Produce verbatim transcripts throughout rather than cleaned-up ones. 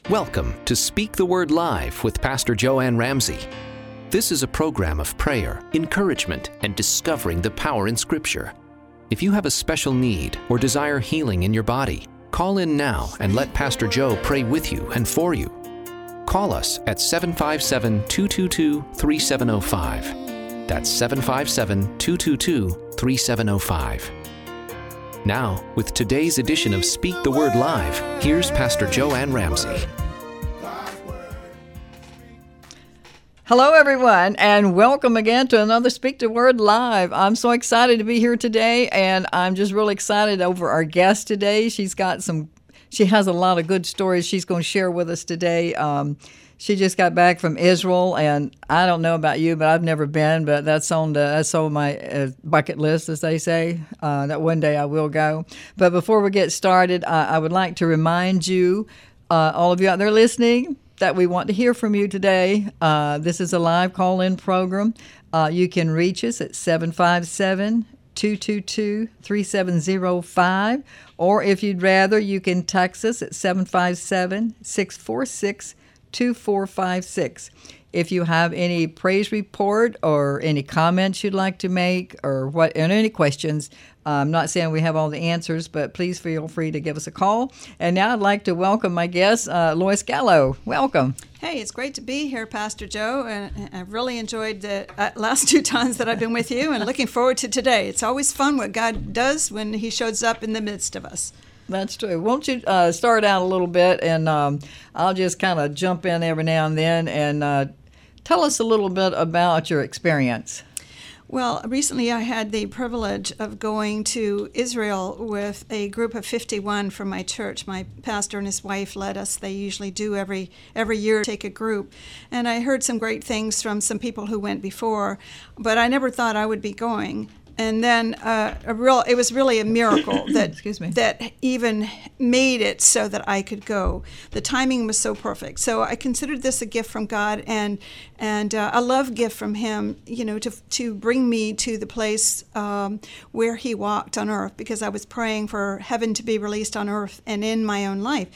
Welcome to Speak the Word Live with Pastor Joanne Ramsey. This is a program of prayer, encouragement, and discovering the power in Scripture. If you have a special need or desire healing in your body, call in now and let Pastor Joe pray with you and for you. Call us at seven five seven, two two two, three seven zero five. That's seven five seven, two two two, three seven zero five. Now, with today's edition of Speak the Word Live, here's Pastor Joanne Ramsey. Hello, everyone, and welcome again to another Speak the Word Live. I'm so excited to be here today, and I'm just really excited over our guest today. She's got some, she has a lot of good stories she's going to share with us today. Um, she just got back from Israel, and I don't know about you, but I've never been, but that's on the, that's on my uh, bucket list, as they say, uh, that one day I will go. But before we get started, uh, I would like to remind you, uh, all of you out there listening, that we want to hear from you today. Uh, this is a live call-in program. Uh, you can reach us at seven five seven, two two two, three seven zero five, or if you'd rather, you can text us at seven five seven, six four six, two four five six. If you have any praise report or any comments you'd like to make or what, and any questions, I'm not saying we have all the answers, but please feel free to give us a call. And now I'd like to welcome my guest, uh, Lois Gallo. Welcome. Hey, it's great to be here, Pastor Joe, and I've really enjoyed the uh, last two times that I've been with you and looking forward to today. It's always fun what God does when He shows up in the midst of us. That's true. Won't you uh, start out a little bit, and um, I'll just kind of jump in every now and then, and uh, tell us a little bit about your experience. Well, recently I had the privilege of going to Israel with a group of fifty-one from my church. My pastor and his wife led us. They usually do every every year, take a group. And I heard some great things from some people who went before, but I never thought I would be going. And then uh, a real, it was really a miracle that Excuse me. that even made it so that I could go. The timing was so perfect. So I considered this a gift from God, and and uh, a love gift from Him, you know, to to bring me to the place um, where He walked on earth, because I was praying for heaven to be released on earth and in my own life.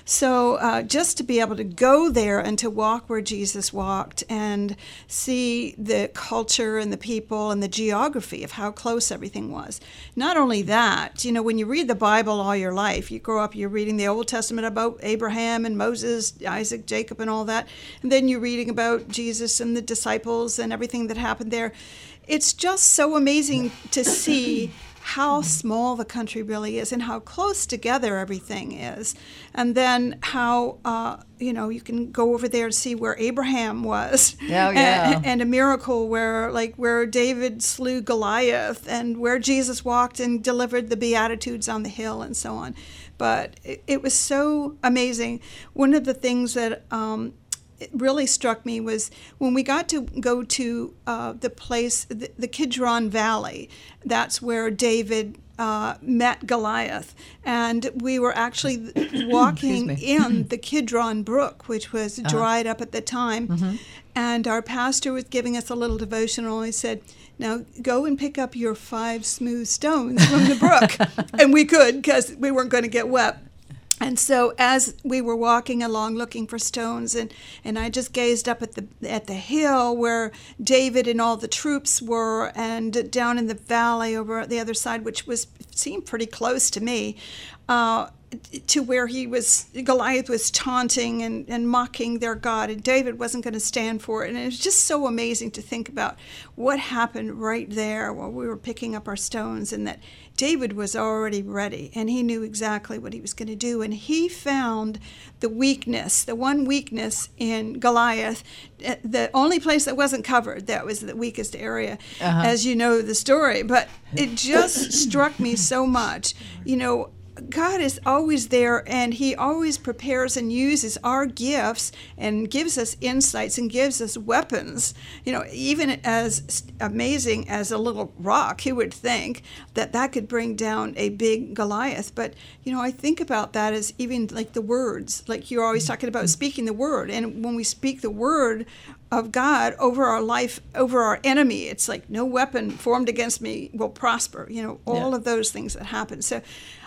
So uh, just to be able to go there and to walk where Jesus walked and see the culture and the people and the geography of how close everything was. Not only that, you know, when you read the Bible all your life, you grow up, you're reading the Old Testament about Abraham and Moses, Isaac, Jacob, and all that, and then you're reading about Jesus and the disciples and everything that happened there. It's just so amazing to see how small the country really is and how close together everything is. And then how, uh, you know, you can go over there and see where Abraham was. Oh, yeah. and, and a miracle where, like, where David slew Goliath and where Jesus walked and delivered the Beatitudes on the hill and so on. But it, it was so amazing. One of the things that um, it really struck me was when we got to go to uh, the place, the, the Kidron Valley. That's where David uh, met Goliath, and we were actually walking in the Kidron Brook, which was uh-huh. dried up at the time. Mm-hmm. And our pastor was giving us a little devotional. He said, "Now go and pick up your five smooth stones from the brook," and we could, because we weren't going to get wet. And so as we were walking along looking for stones, and, and I just gazed up at the at the hill where David and all the troops were, and down in the valley over at the other side, which was seemed pretty close to me, uh, to where he was, Goliath was taunting and, and mocking their God, and David wasn't going to stand for it. And it was just so amazing to think about what happened right there while we were picking up our stones, and that David was already ready, and he knew exactly what he was going to do. And he found the weakness, the one weakness in Goliath, the only place that wasn't covered, that was the weakest area, uh-huh. as you know the story. But it just struck me so much, you know, God is always there, and He always prepares and uses our gifts and gives us insights and gives us weapons. You know, even as amazing as a little rock, you would think that that could bring down a big Goliath. But, you know, I think about that as even like the words, like you're always talking about speaking the word. And when we speak the word of God over our life, over our enemy, it's like no weapon formed against me will prosper. You know, all yeah. of those things that happen. So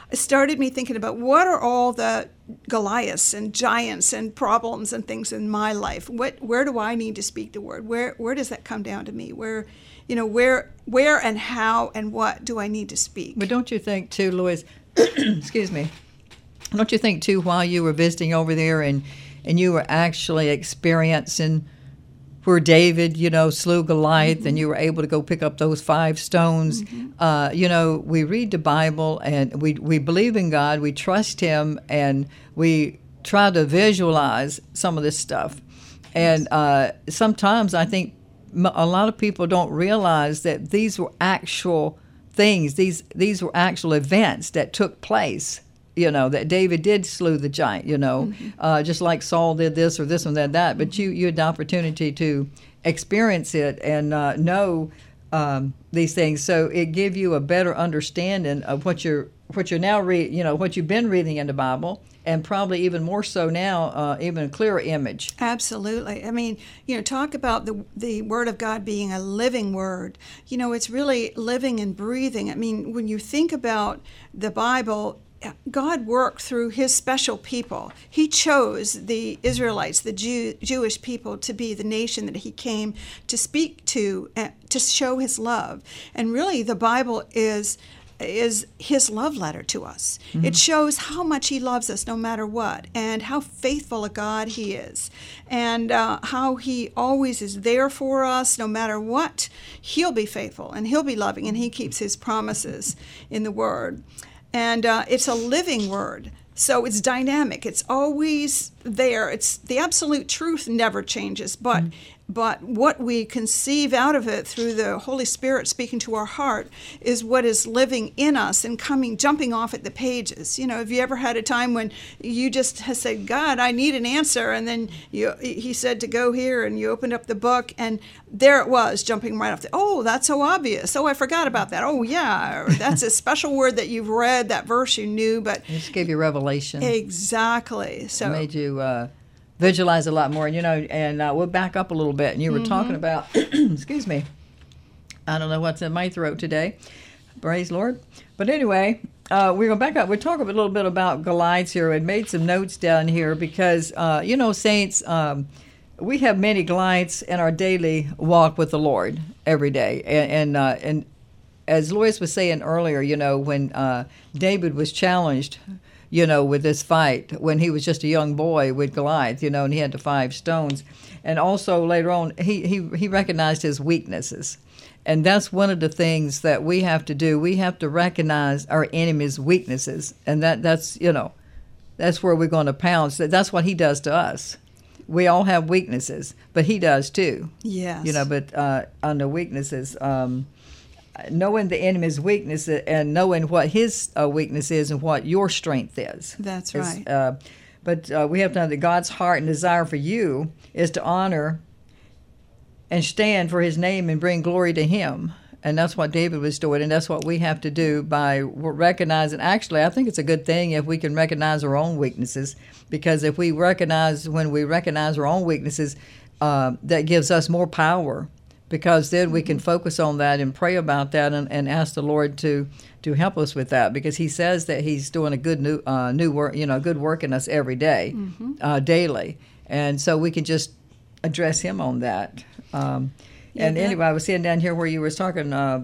it started me thinking about what are all the Goliaths and giants and problems and things in my life. What, where do I need to speak the word? Where, where does that come down to me? Where, you know, where, where and how and what do I need to speak? But don't you think too, Lois? excuse me. Don't you think too, while you were visiting over there and and you were actually experiencing where David, you know, slew Goliath, mm-hmm. and you were able to go pick up those five stones. Mm-hmm. Uh, you know, we read the Bible and we we believe in God, we trust Him, and we try to visualize some of this stuff. And uh, sometimes I think a lot of people don't realize that these were actual things. These these were actual events that took place. You know, that David did slew the giant, you know, mm-hmm. uh, just like Saul did this or this and that, that. But you, you had the opportunity to experience it and uh, know um, these things. So it gave you a better understanding of what you're what you're now read, you know, what you've been reading in the Bible, and probably even more so now, uh, even a clearer image. Absolutely. I mean, you know, talk about the the Word of God being a living Word. You know, it's really living and breathing. I mean, when you think about the Bible, God worked through His special people. He chose the Israelites, the Jew, Jewish people, to be the nation that He came to speak to, uh, to show His love. And really, the Bible is is His love letter to us. Mm-hmm. It shows how much He loves us no matter what, and how faithful a God He is, and uh, how He always is there for us no matter what. He'll be faithful, and He'll be loving, and He keeps His promises in the Word. And uh, it's a living word, so it's dynamic. It's always there. It's the absolute truth never changes, but mm. but what we conceive out of it through the Holy Spirit speaking to our heart is what is living in us and coming, jumping off at the pages. You know, have you ever had a time when you just have said, God, I need an answer, and then you, He said to go here, and you opened up the book, and there it was, jumping right off the, oh, that's so obvious. Oh, I forgot about that. Oh, yeah, that's a special word that you've read, that verse you knew, but... It just gave you revelation. Exactly. So it made you... Uh, visualize a lot more, and you know, and uh, we'll back up a little bit. And you were mm-hmm. talking about, excuse me, I don't know what's in my throat today. Praise Lord. But anyway, uh, we're going to back up. We're talking a little bit about Goliath here. I made some notes down here because, uh, you know, saints, um, we have many Goliaths in our daily walk with the Lord every day, and and, uh, and as Lois was saying earlier, you know, when uh, David was challenged, you know, with this fight when he was just a young boy with Goliath, you know, and he had the five stones. And also later on, he, he, he recognized his weaknesses. And that's one of the things that we have to do. We have to recognize our enemy's weaknesses. And that, that's, you know, that's where we're going to pounce. That's what he does to us. We all have weaknesses, but he does too. Yes. You know, but uh, on the weaknesses, um, knowing the enemy's weakness and knowing what his uh, weakness is and what your strength is. That's is, right. Uh, but uh, we have to know that God's heart and desire for you is to honor and stand for His name and bring glory to Him. And that's what David was doing, and that's what we have to do by recognizing. Actually, I think it's a good thing if we can recognize our own weaknesses, because if we recognize, when we recognize our own weaknesses, uh, that gives us more power. Because then we can focus on that and pray about that and, and ask the Lord to to help us with that, because He says that He's doing a good new uh, new work, you know, good work in us every day, mm-hmm. uh, daily, and so we can just address Him on that. Um, yeah, and that, anyway, I was sitting down here where you were talking. Uh,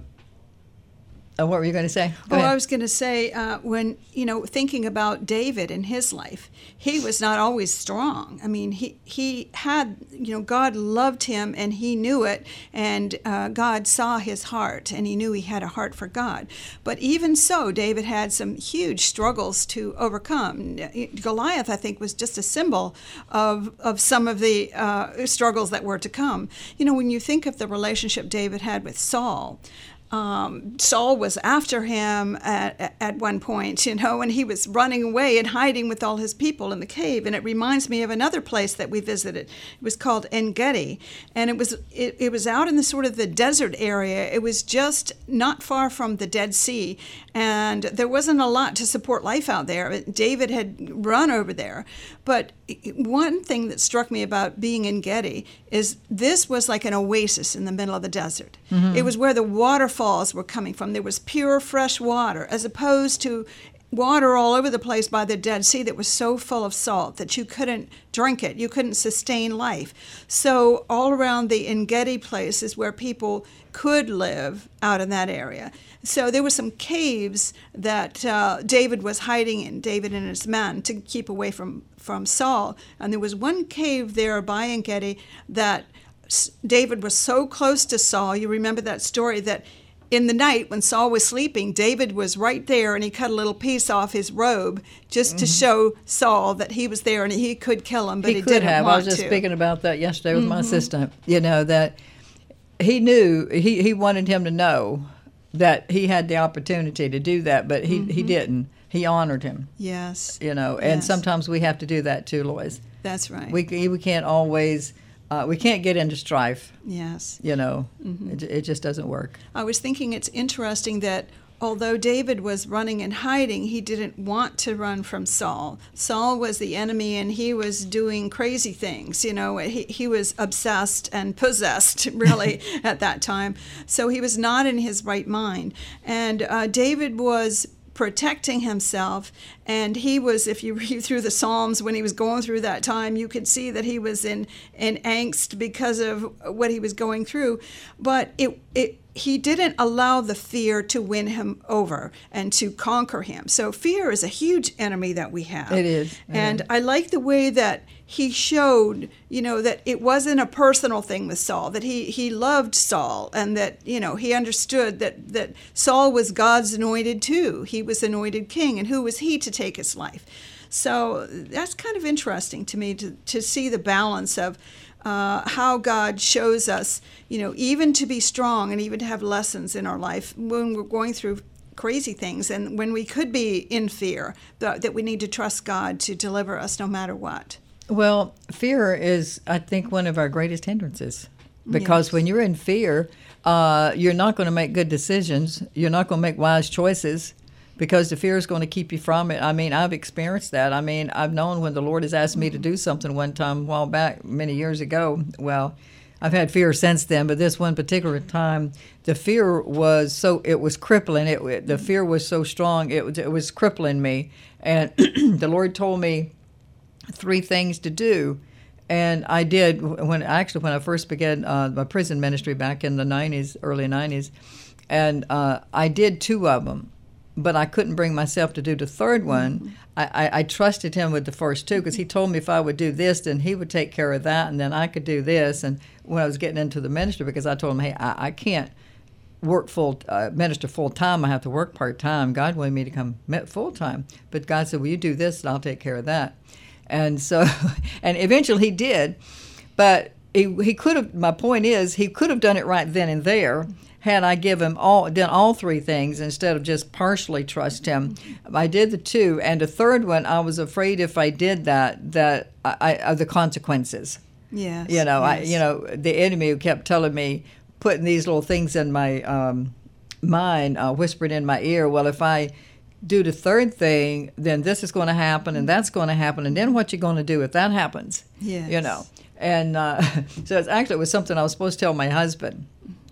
Uh, what were you going to say? Go oh, ahead. I was going to say, uh, when, you know, thinking about David in his life, he was not always strong. I mean, he, he had, you know, God loved him and he knew it, and uh, God saw his heart and he knew he had a heart for God. But even so, David had some huge struggles to overcome. Goliath, I think, was just a symbol of, of some of the uh, struggles that were to come. You know, when you think of the relationship David had with Saul, Um, Saul was after him at, at one point, you know, and he was running away and hiding with all his people in the cave. And it reminds me of another place that we visited. It was called En-Gedi, and it was it, it was out in the sort of the desert area. It was just not far from the Dead Sea, and there wasn't a lot to support life out there. David had run over there, but one thing that struck me about being in En-Gedi is this was like an oasis in the middle of the desert. Mm-hmm. It was where the waterfalls were coming from. There was pure, fresh water, as opposed to water all over the place by the Dead Sea that was so full of salt that you couldn't drink it. You couldn't sustain life. So all around the En-Gedi place is where people could live out in that area. So there were some caves that uh, David was hiding in, David and his men, to keep away from, from Saul. And there was one cave there by En-Gedi that David was so close to Saul. You remember that story, that in the night when Saul was sleeping, David was right there, and he cut a little piece off his robe just mm-hmm. to show Saul that he was there and he could kill him, but he, he he could didn't have. want to. I was just to. speaking about that yesterday with mm-hmm. my assistant. You know, that he knew, he, he wanted him to know that he had the opportunity to do that, but he, mm-hmm. he didn't. He honored him. Yes. You know, and yes. sometimes we have to do that too, Lois. That's right. We we can't always... Uh, we can't get into strife. Yes. You know, mm-hmm. it, it just doesn't work. I was thinking it's interesting that although David was running and hiding, he didn't want to run from Saul. Saul was the enemy, and he was doing crazy things. You know, he, he was obsessed and possessed, really, at that time. So he was not in his right mind. And uh, David was protecting himself, and he was, if you read through the Psalms when he was going through that time, you could see that he was in, in angst because of what he was going through. But it it he didn't allow the fear to win him over and to conquer him. So fear is a huge enemy that we have. It is. It and is. I like the way that he showed, you know, that it wasn't a personal thing with Saul, that he, he loved Saul, and that, you know, he understood that, that Saul was God's anointed too. He was anointed king, and who was he to take his life? So that's kind of interesting to me to, to see the balance of uh, how God shows us, you know, even to be strong and even to have lessons in our life when we're going through crazy things, and when we could be in fear, that, that we need to trust God to deliver us no matter what. Well, fear is, I think, one of our greatest hindrances, because Yes. when you're in fear, uh, you're not going to make good decisions. You're not going to make wise choices, because the fear is going to keep you from it. I mean, I've experienced that. I mean, I've known when the Lord has asked me to do something one time a while back, many years ago. Well, I've had fear since then, but this one particular time, the fear was so, it was crippling. It, the fear was so strong, it was, it was crippling me. And the Lord told me three things to do, and I did. When actually when I first began uh, my prison ministry back in the nineties, early nineties, and uh, I did two of them, but I couldn't bring myself to do the third one. Mm-hmm. I, I, I trusted him with the first two, because he told me if I would do this, then he would take care of that, and then I could do this. And when I was getting into the ministry, because I told him, hey, I, I can't work full, uh, minister full time. I have to work part time. God wanted me to come full time, but God said, well, you do this, and I'll take care of that. And so, and eventually he did, but he he could have, my point is, he could have done it right then and there had I give him all, done all three things instead of just partially trust him. I did the two, and the third one, I was afraid if I did that, that I, I of the consequences. Yes. You know, yes. I, you know, the enemy who kept telling me, putting these little things in my um, mind, uh, whispering in my ear, well, if I do the third thing, then this is going to happen, and that's going to happen, and then what you going to do if that happens? Yes. You know, and uh, so it's actually it was something I was supposed to tell my husband,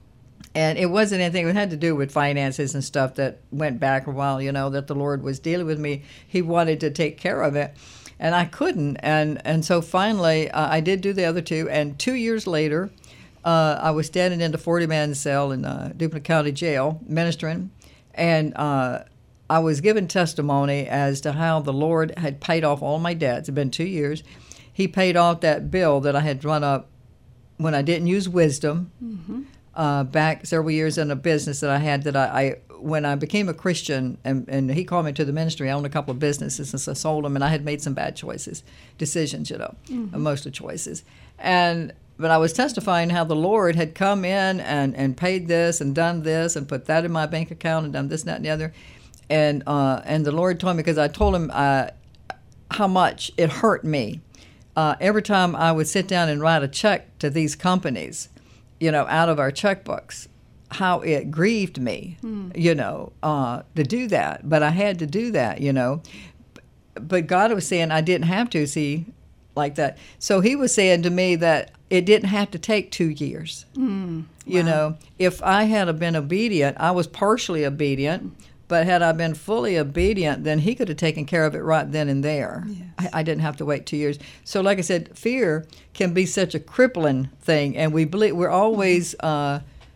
and it wasn't anything. It had to do with finances and stuff that went back a while. You know, that the Lord was dealing with me. He wanted to take care of it, and I couldn't, and and so finally uh, I did do the other two, and two years later, uh, I was standing in the forty-man cell in uh, Duplin County Jail ministering, and uh, I was given testimony as to how the Lord had paid off all my debts. It had been two years. He paid off that bill that I had run up when I didn't use wisdom, mm-hmm. uh, back several years in a business that I had that I, I when I became a Christian, and, and he called me to the ministry, I owned a couple of businesses, and so I sold them, and I had made some bad choices, decisions, you know, mm-hmm. mostly choices. And but I was testifying how the Lord had come in and, and paid this and done this and put that in my bank account and done this, and that, and the other. And uh, and the Lord told me, because I told him uh, how much it hurt me. Uh, every time I would sit down and write a check to these companies, you know, out of our checkbooks, how it grieved me, mm. you know, uh, to do that. But I had to do that, you know. But God was saying I didn't have to, see, like that. So he was saying to me that it didn't have to take two years. Mm. You wow. know, if I had been obedient, I was partially obedient, But had I been fully obedient, then he could have taken care of it right then and there. Yes. I, I didn't have to wait two years. So like I said, fear can be such a crippling thing. And we believe we're always, uh,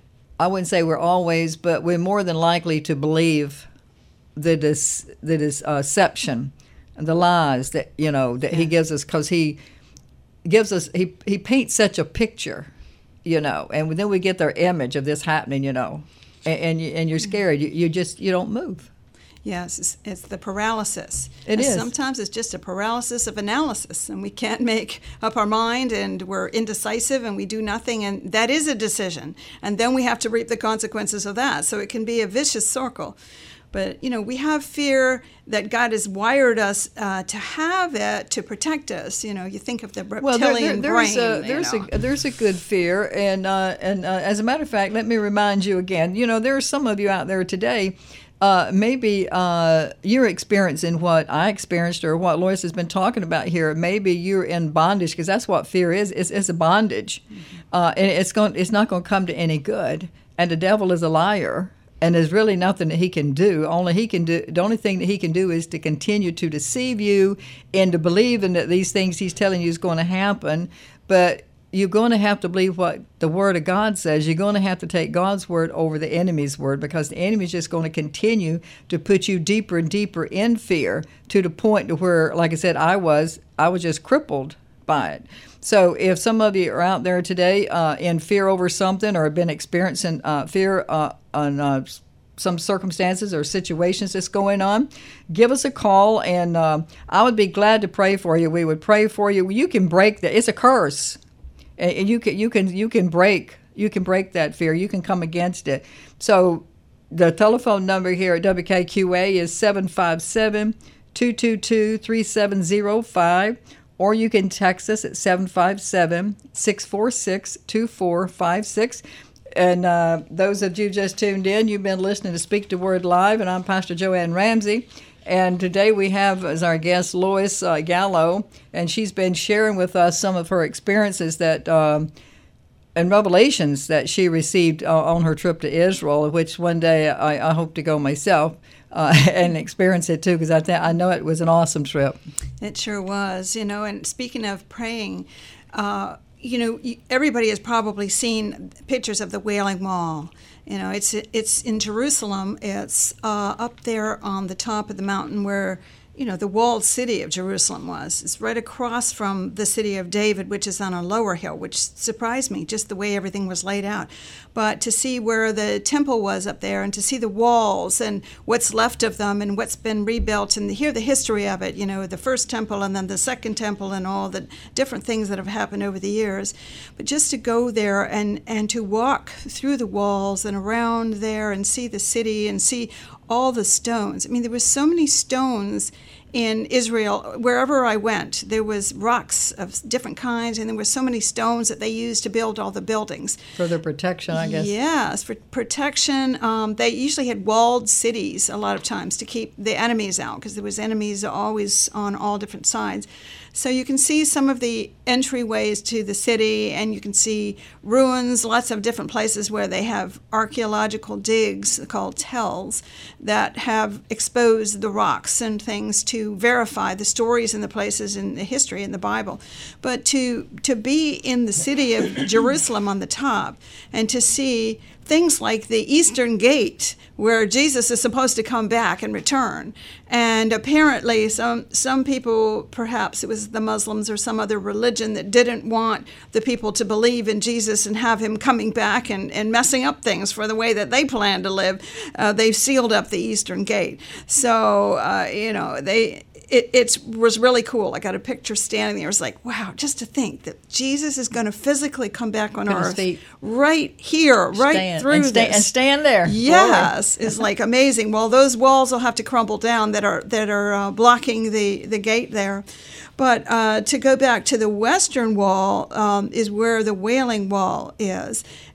I wouldn't say we're always, but we're more than likely to believe the, dis, the deception, the lies that, you know, that yeah. he gives us, because he gives us, he, he paints such a picture, you know, and then we get their image of this happening, you know. And you, and you're scared. You, you just you don't move. Yes, it's, it's the paralysis. It and is. Sometimes it's just a paralysis of analysis, and we can't make up our mind, and we're indecisive, and we do nothing, and that is a decision. And then we have to reap the consequences of that. So it can be a vicious circle. But, you know, we have fear that God has wired us uh, to have it to protect us. You know, you think of the reptilian well, there, there, there's brain. A, there's, you know. a, there's a good fear. And, uh, and uh, as a matter of fact, let me remind you again, you know, there are some of you out there today, uh, maybe uh, you're experiencing what I experienced or what Lois has been talking about here. Maybe you're in bondage, because that's what fear is. It's, it's a bondage. Mm-hmm. Uh, and it's, going, it's not going to come to any good. And the devil is a liar. And there's really nothing that he can do. Only he can do. The only thing that he can do is to continue to deceive you into believing that these things he's telling you is going to happen. But you're going to have to believe what the Word of God says. You're going to have to take God's word over the enemy's word, because the enemy is just going to continue to put you deeper and deeper in fear, to the point to where, like I said, I was, I was just crippled by it. So if some of you are out there today uh, in fear over something, or have been experiencing uh, fear uh, on uh, some circumstances or situations that's going on, give us a call, and uh, I would be glad to pray for you. We would pray for you. You can break that. It's a curse, and you can you can you can break you can break that fear. You can come against it. So the telephone number here at W K Q A is seven five seven, two two two, three seven zero five. Or you can text us at seven five seven, six four six, two four five six. And uh, those of you just tuned in, you've been listening to Speak the Word Live, and I'm Pastor Joanne Ramsey. And today we have as our guest Lois uh, Gallo, and she's been sharing with us some of her experiences that um, and revelations that she received uh, on her trip to Israel, which one day I, I hope to go myself. Uh, and experience it too, because I th- I know it was an awesome trip. It sure was, you know. And speaking of praying, uh, you know, everybody has probably seen pictures of the Wailing Wall. You know, it's it's in Jerusalem. It's uh, up there on the top of the mountain where, you know, the walled city of Jerusalem was. It's right across from the city of David, which is on a lower hill, which surprised me, just the way everything was laid out. But to see where the temple was up there, and to see the walls and what's left of them and what's been rebuilt, and to hear the history of it, you know, the first temple and then the second temple and all the different things that have happened over the years. But just to go there and, and to walk through the walls and around there and see the city and see all the stones. I mean, there were so many stones in Israel. Wherever I went, there was rocks of different kinds, and there were so many stones that they used to build all the buildings. For their protection, I guess. Yes, for protection. Um, they usually had walled cities a lot of times to keep the enemies out, because there was enemies always on all different sides. So you can see some of the entryways to the city, and you can see ruins, lots of different places where they have archaeological digs called tells that have exposed the rocks and things to verify the stories and the places in the history in the Bible. But to to be in the city of Jerusalem on the top and to see things like the Eastern Gate, where Jesus is supposed to come back and return. And apparently some some people, perhaps it was the Muslims or some other religion, that didn't want the people to believe in Jesus and have him coming back and, and messing up things for the way that they plan to live. Uh, they sealed up the Eastern Gate. So, uh, you know, they... It it's, was really cool. I got a picture standing there. It was like, wow, just to think that Jesus is going to physically come back on Put earth feet. right here, right stand, through and sta- this. And stand there. Yes, is like amazing. Well, those walls will have to crumble down that are that are uh, blocking the, the gate there. But uh, to go back to the Western Wall um, is where the Wailing Wall is.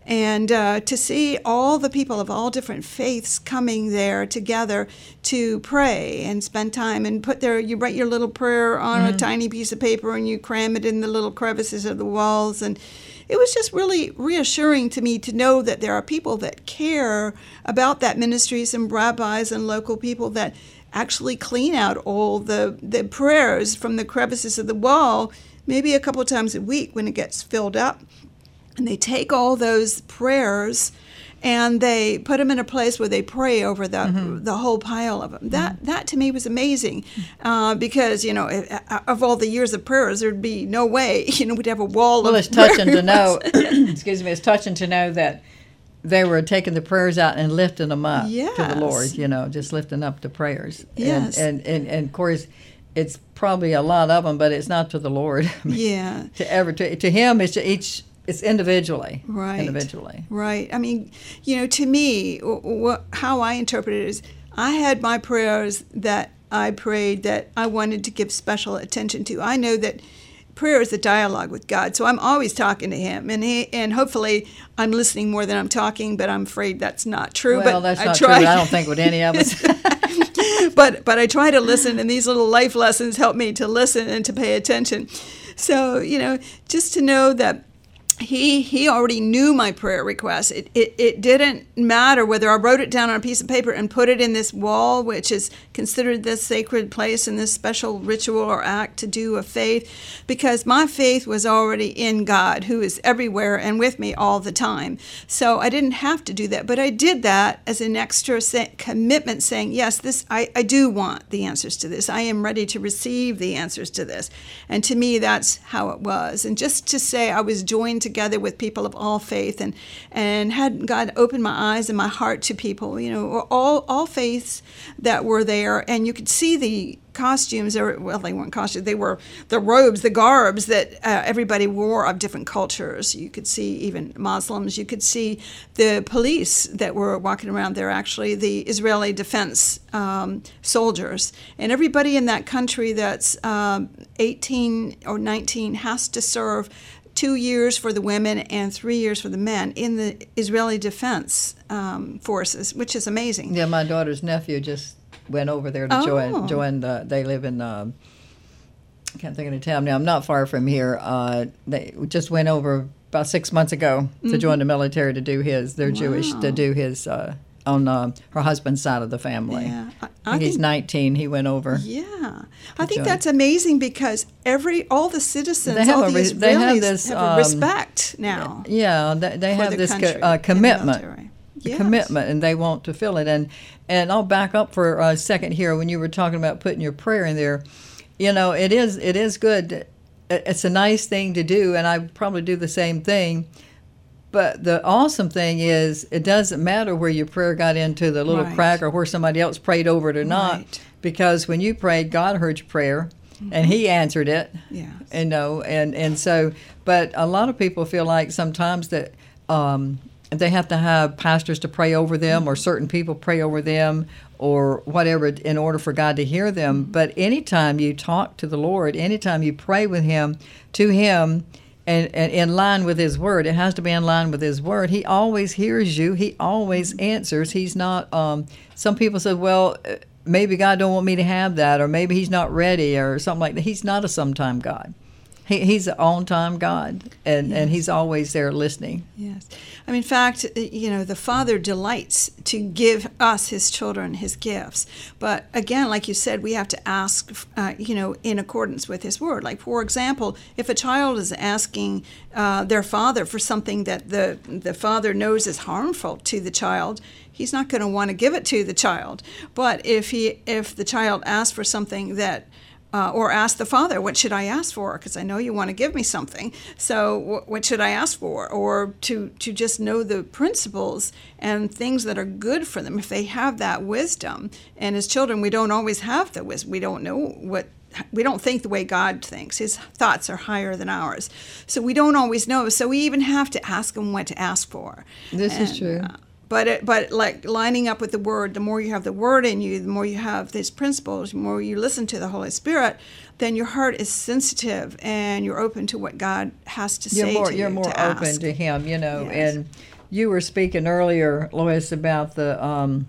And uh, to see all the people of all different faiths coming there together to pray and spend time and put their, you write your little prayer on mm-hmm. a tiny piece of paper and you cram it in the little crevices of the walls. And it was just really reassuring to me to know that there are people that care about that ministry, some rabbis and local people that actually clean out all the, the prayers from the crevices of the wall, maybe a couple times a week when it gets filled up. And they take all those prayers and they put them in a place where they pray over the mm-hmm. the whole pile of them. That mm-hmm. that to me was amazing, uh, because you know of all the years of prayers, there'd be no way you know we'd have a wall. Well, of it's touching prayers. to know. excuse me, it's touching to know that they were taking the prayers out and lifting them up yes. to the Lord. You know, just lifting up the prayers. Yes, and and, and, and of course, it's probably a lot of them, but it's not to the Lord. I mean, yeah, to ever to to Him, it's to each. It's individually, right? Individually, right. I mean, you know, to me, what, how I interpret it is, I had my prayers that I prayed that I wanted to give special attention to. I know that prayer is a dialogue with God, so I'm always talking to Him, and he, and hopefully I'm listening more than I'm talking. But I'm afraid that's not true. Well, but that's I not try. true. I don't think with any of us. but but I try to listen, and these little life lessons help me to listen and to pay attention. So you know, just to know that. He he already knew my prayer request. It, it it didn't matter whether I wrote it down on a piece of paper and put it in this wall, which is considered this sacred place and this special ritual or act to do of faith, because my faith was already in God, who is everywhere and with me all the time. So I didn't have to do that, but I did that as an extra commitment, saying, yes, this I, I do want the answers to this. I am ready to receive the answers to this. And to me, that's how it was. And just to say I was joined together together with people of all faith, and and had God open my eyes and my heart to people, you know, all all faiths that were there, and you could see the costumes, or well, they weren't costumes, they were the robes, the garbs that uh, everybody wore of different cultures. You could see even Muslims. You could see the police that were walking around there, actually the Israeli defense um, soldiers, and everybody in that country that's um, eighteen or nineteen has to serve two years for the women and three years for the men in the Israeli defense um, forces, which is amazing. Yeah, my daughter's nephew just went over there to oh. join. join the, they live in, uh, I can't think of the town now. I'm not far from here. Uh, they just went over about six months ago to mm-hmm. join the military to do his, they're wow. Jewish, to do his, uh, on uh, her husband's side of the family. Yeah. I, I, I think he's nineteen. He went over. Yeah, I think that's amazing, because every all the citizens, they have all a, the Israelis they have, this, have um, a respect now. Yeah, they, they have this co- uh, commitment, yes. commitment, and they want to feel it. And and I'll back up for a second here. When you were talking about putting your prayer in there, you know, it is it is good. It's a nice thing to do, and I probably do the same thing. But the awesome thing is, it doesn't matter where your prayer got into the little right. crack or where somebody else prayed over it or not, right. because when you prayed, God heard your prayer, mm-hmm. and He answered it. Yes. You know, and, and so, but a lot of people feel like sometimes that um, they have to have pastors to pray over them, or certain people pray over them, or whatever, in order for God to hear them. Mm-hmm. But anytime you talk to the Lord, anytime you pray with Him, to Him, And, and in line with His Word, it has to be in line with His Word. He always hears you. He always answers. He's not, um, some people say, well, maybe God don't want me to have that, or maybe He's not ready, or something like that. He's not a sometime God. He, he's an on-time God, and, yes. and He's always there listening. Yes. I mean, in fact, you know, the Father delights to give us, His children, His gifts. But again, like you said, we have to ask, uh, you know, in accordance with His Word. Like, for example, if a child is asking uh, their father for something that the, the father knows is harmful to the child, he's not going to want to give it to the child. But if he, if the child asks for something that Uh, or ask the father, what should I ask for? Because I know you want to give me something. So w- what should I ask for? Or to, to just know the principles and things that are good for them. If they have that wisdom, and as children, we don't always have the wisdom. We don't know what, we don't think the way God thinks. His thoughts are higher than ours. So we don't always know. So we even have to ask Him what to ask for. This and, is true. Uh, But it, but like lining up with the Word, the more you have the Word in you, the more you have these principles, the more you listen to the Holy Spirit, then your heart is sensitive and you're open to what God has to you're say more, to you. You're more to open ask. to Him, you know. Yes. And you were speaking earlier, Lois, about the um,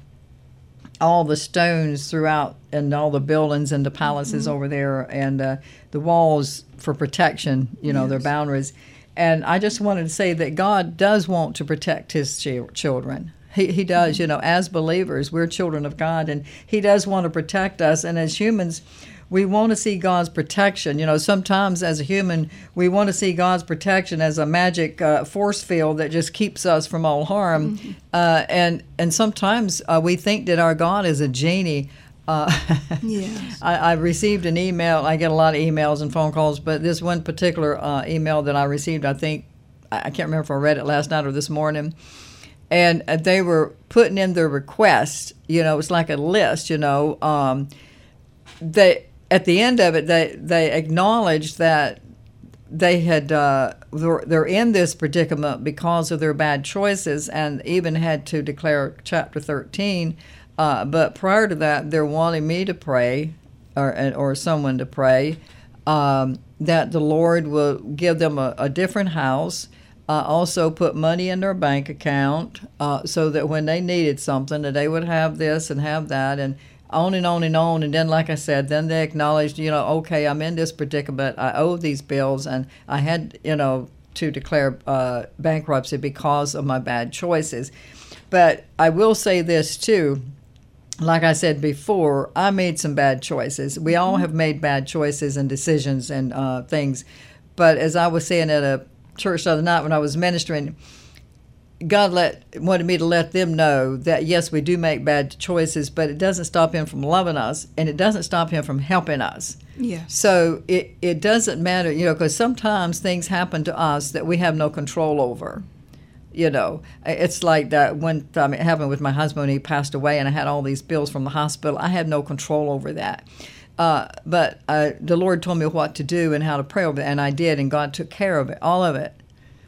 all the stones throughout and all the buildings and the palaces mm-hmm. over there, and uh, the walls for protection, you know, yes. their boundaries. And I just wanted to say that God does want to protect His ch- children. He he does, mm-hmm. you know, as believers, we're children of God, and He does want to protect us. And as humans, we want to see God's protection. You know, sometimes as a human, we want to see God's protection as a magic uh, force field that just keeps us from all harm. Mm-hmm. Uh, and and sometimes uh, we think that our God is a genie. Uh, yes. I, I received an email. I get a lot of emails and phone calls, but this one particular uh, email that I received, I think, I can't remember if I read it last night or this morning, and they were putting in their request. You know, it's like a list, you know. Um, they at the end of it, they, they acknowledged that they had uh, they're, they're in this predicament because of their bad choices, and even had to declare chapter thirteen. Uh, but prior to that, they're wanting me to pray, or or someone to pray, um, that the Lord will give them a, a different house, uh, also put money in their bank account, uh, so that when they needed something, that they would have this and have that, and on and on and on. And then, like I said, then they acknowledged, you know, okay, I'm in this predicament, I owe these bills, and I had, you know, to declare uh, bankruptcy because of my bad choices. But I will say this, too. Like I said before, I made some bad choices. We all have made bad choices and decisions and uh, things. But as I was saying at a church the other night when I was ministering, God let wanted me to let them know that, yes, we do make bad choices, but it doesn't stop Him from loving us, and it doesn't stop Him from helping us. Yeah. So it, it doesn't matter, you know, because sometimes things happen to us that we have no control over. You know, it's like that one time it happened with my husband when he passed away, and I had all these bills from the hospital. I had no control over that. Uh, but uh, the Lord told me what to do and how to pray over it, and I did, and God took care of it, all of it.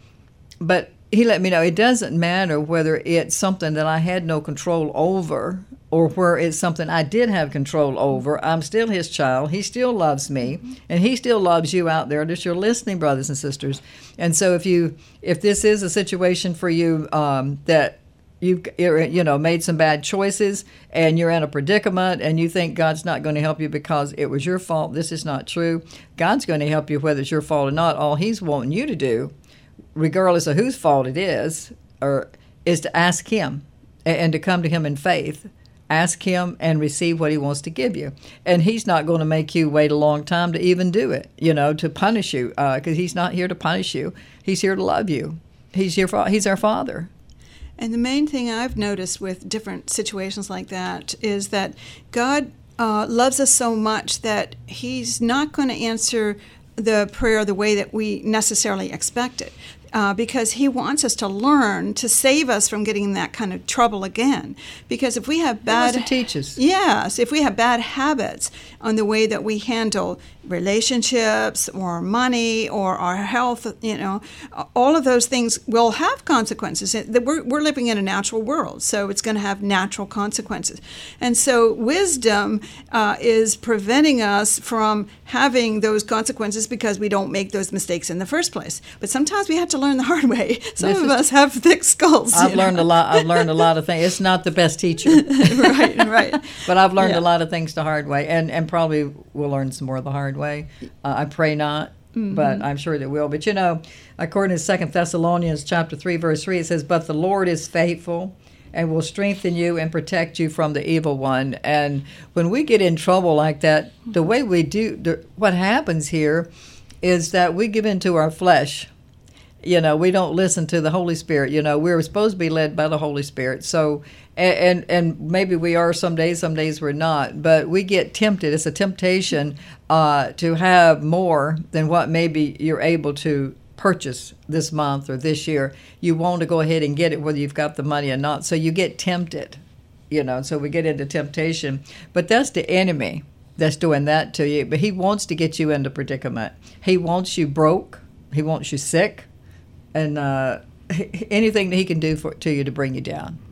But He let me know it doesn't matter whether it's something that I had no control over or where it's something I did have control over. I'm still His child. He still loves me, and He still loves you out there that you're listening, brothers and sisters. And so if you if this is a situation for you um, that you've you know made some bad choices and you're in a predicament and you think God's not going to help you because it was your fault, this is not true. God's going to help you whether it's your fault or not. All He's wanting you to do, regardless of whose fault it is, or is to ask Him and to come to Him in faith. Ask Him and receive what He wants to give you. And He's not going to make you wait a long time to even do it, you know, to punish you, because uh, He's not here to punish you. He's here to love you. He's your fa- He's our Father. And the main thing I've noticed with different situations like that is that God uh, loves us so much that He's not going to answer the prayer the way that we necessarily expect it. Uh, because He wants us to learn to save us from getting in that kind of trouble again. Because if we have bad, He wants to teach us. Yes, if we have bad habits on the way that we handle relationships or money or our health, you know, all of those things will have consequences. We're, we're living in a natural world, so it's going to have natural consequences. And so wisdom uh, is preventing us from having those consequences because we don't make those mistakes in the first place. But sometimes we have to learn the hard way. Some this of us have thick skulls. I've learned know? a lot. I've learned a lot of things. It's not the best teacher, right? Right. But I've learned yeah. a lot of things the hard way, and and probably will learn some more the hard way. Uh, I pray not, mm-hmm. but I'm sure that will. But you know, according to Second Thessalonians chapter three, verse three, it says, "But the Lord is faithful, and will strengthen you and protect you from the evil one." And when we get in trouble like that, the way we do, the, what happens here is that we give into our flesh. You know, we don't listen to the Holy Spirit. You know, we're supposed to be led by the Holy Spirit. So, and and, and maybe we are some days, some days we're not. But we get tempted. It's a temptation uh, to have more than what maybe you're able to purchase this month or this year. You want to go ahead and get it whether you've got the money or not. So you get tempted, you know, so we get into temptation. But that's the enemy that's doing that to you. But he wants to get you into predicament. He wants you broke. He wants you sick. And uh, anything that he can do for to you to bring you down.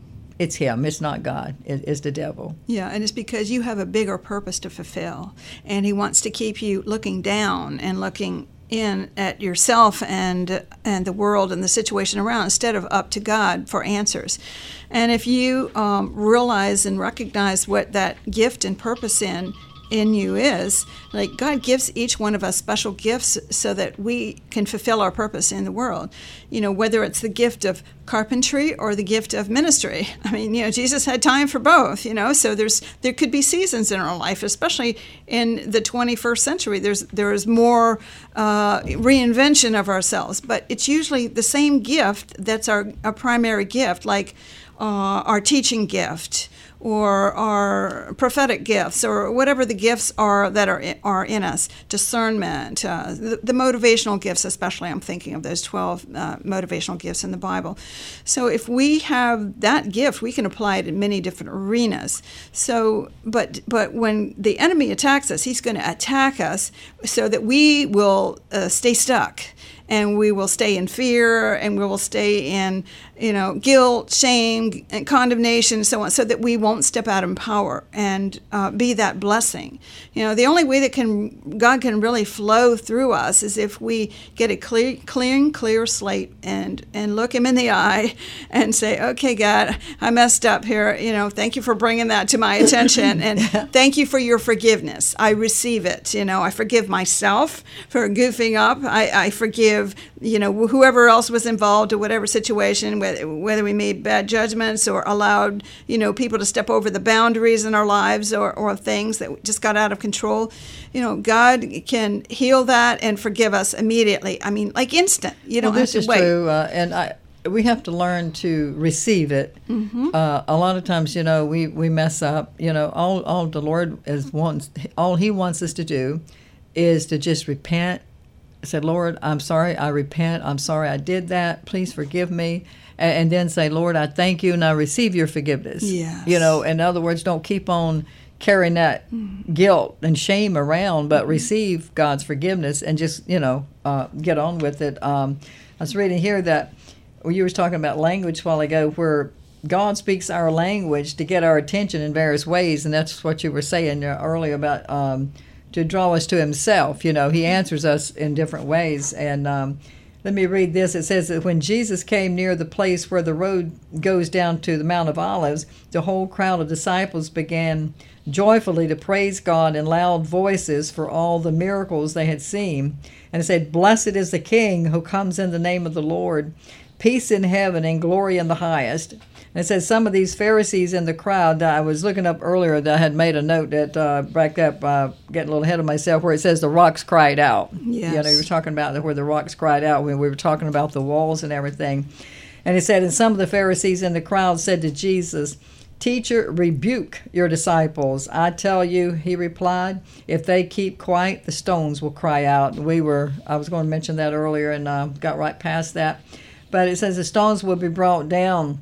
it's him. It's not God. It, it's the devil. Yeah, and it's because you have a bigger purpose to fulfill, and he wants to keep you looking down and looking in at yourself and and the world and the situation around instead of up to God for answers. And if you um, realize and recognize what that gift and purpose in in you is, like God gives each one of us special gifts so that we can fulfill our purpose in the world. You know, whether it's the gift of carpentry or the gift of ministry. I mean, you know, Jesus had time for both, you know, so there's there could be seasons in our life, especially in the twenty-first century. There's there is more uh, reinvention of ourselves, but it's usually the same gift that's our, our primary gift, like uh, our teaching gift, or our prophetic gifts, or whatever the gifts are that are in, are in us, discernment, uh, the, the motivational gifts especially. I'm thinking of those twelve uh, motivational gifts in the Bible. So if we have that gift, we can apply it in many different arenas. So, but but when the enemy attacks us, he's going to attack us so that we will uh, stay stuck. And we will stay in fear, and we will stay in, you know, guilt, shame, and condemnation, and so on, so that we won't step out in power and uh, be that blessing. You know, the only way that can God can really flow through us is if we get a clear, clean, clear slate and and look Him in the eye and say, "Okay, God, I messed up here. You know, thank you for bringing that to my attention, and thank you for your forgiveness. I receive it. You know, I forgive myself for goofing up. I, I forgive." You know, whoever else was involved or whatever situation, whether we made bad judgments or allowed, you know, people to step over the boundaries in our lives, or, or things that just got out of control. You know, God can heal that and forgive us immediately. I mean, like instant. You don't well, have to this is wait. true, uh, and I. We have to learn to receive it. Mm-hmm. Uh, a lot of times, you know, we, we mess up. You know, all all the Lord is wants, all He wants us to do, is to just repent. Say, Lord, I'm sorry, I repent, I'm sorry I did that, please forgive me. And, and then say, Lord, I thank you and I receive your forgiveness. Yes. You know, in other words, don't keep on carrying that mm-hmm. guilt and shame around, but mm-hmm. receive God's forgiveness and just, you know, uh, get on with it. Um, I was reading here that, well, you were talking about language a while ago, where God speaks our language to get our attention in various ways, and that's what you were saying earlier about um, to draw us to Himself. You know, He answers us in different ways. And um, let me read this. It says that when Jesus came near the place where the road goes down to the Mount of Olives, the whole crowd of disciples began joyfully to praise God in loud voices for all the miracles they had seen. And it said, "Blessed is the King who comes in the name of the Lord. Peace in heaven and glory in the highest." And it says some of these Pharisees in the crowd that I was looking up earlier, that I had made a note that uh, back up, uh, getting a little ahead of myself, where it says the rocks cried out. Yes. You know, you were talking about where the rocks cried out when we were talking about the walls and everything. And it said, and some of the Pharisees in the crowd said to Jesus, "Teacher, rebuke your disciples." "I tell you," He replied, "if they keep quiet, the stones will cry out." And we were, I was going to mention that earlier and uh, got right past that. But it says the stones will be brought down.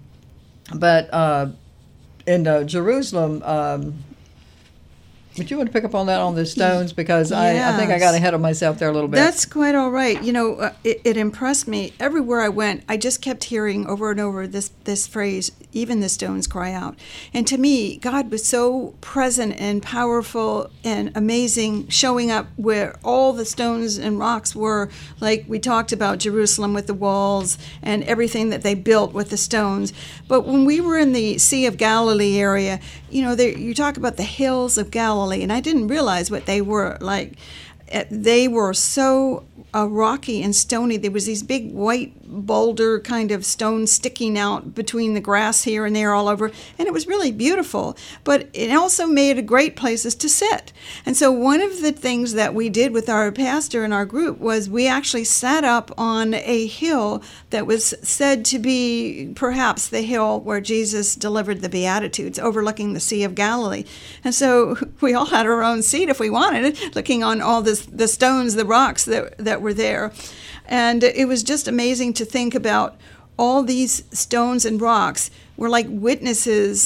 But uh, in uh, Jerusalem, um, would you want to pick up on that on the stones? Because I, yes. I think I got ahead of myself there a little bit. That's quite all right. You know, uh, it, it impressed me. Everywhere I went, I just kept hearing over and over this, this phrase, "even the stones cry out." And to me, God was so present and powerful and amazing, showing up where all the stones and rocks were, like we talked about Jerusalem with the walls and everything that they built with the stones. But when we were in the Sea of Galilee area, you know, there, you talk about the hills of Galilee, and I didn't realize what they were like. They were so uh, rocky and stony. There was these big white boulder kind of stones sticking out between the grass here and there all over, and it was really beautiful. But it also made great places to sit. And so one of the things that we did with our pastor and our group was we actually sat up on a hill that was said to be perhaps the hill where Jesus delivered the Beatitudes, overlooking the Sea of Galilee. And so we all had our own seat if we wanted it, looking on all this, the stones, the rocks that that were there. And it was just amazing to think about all these stones and rocks were like witnesses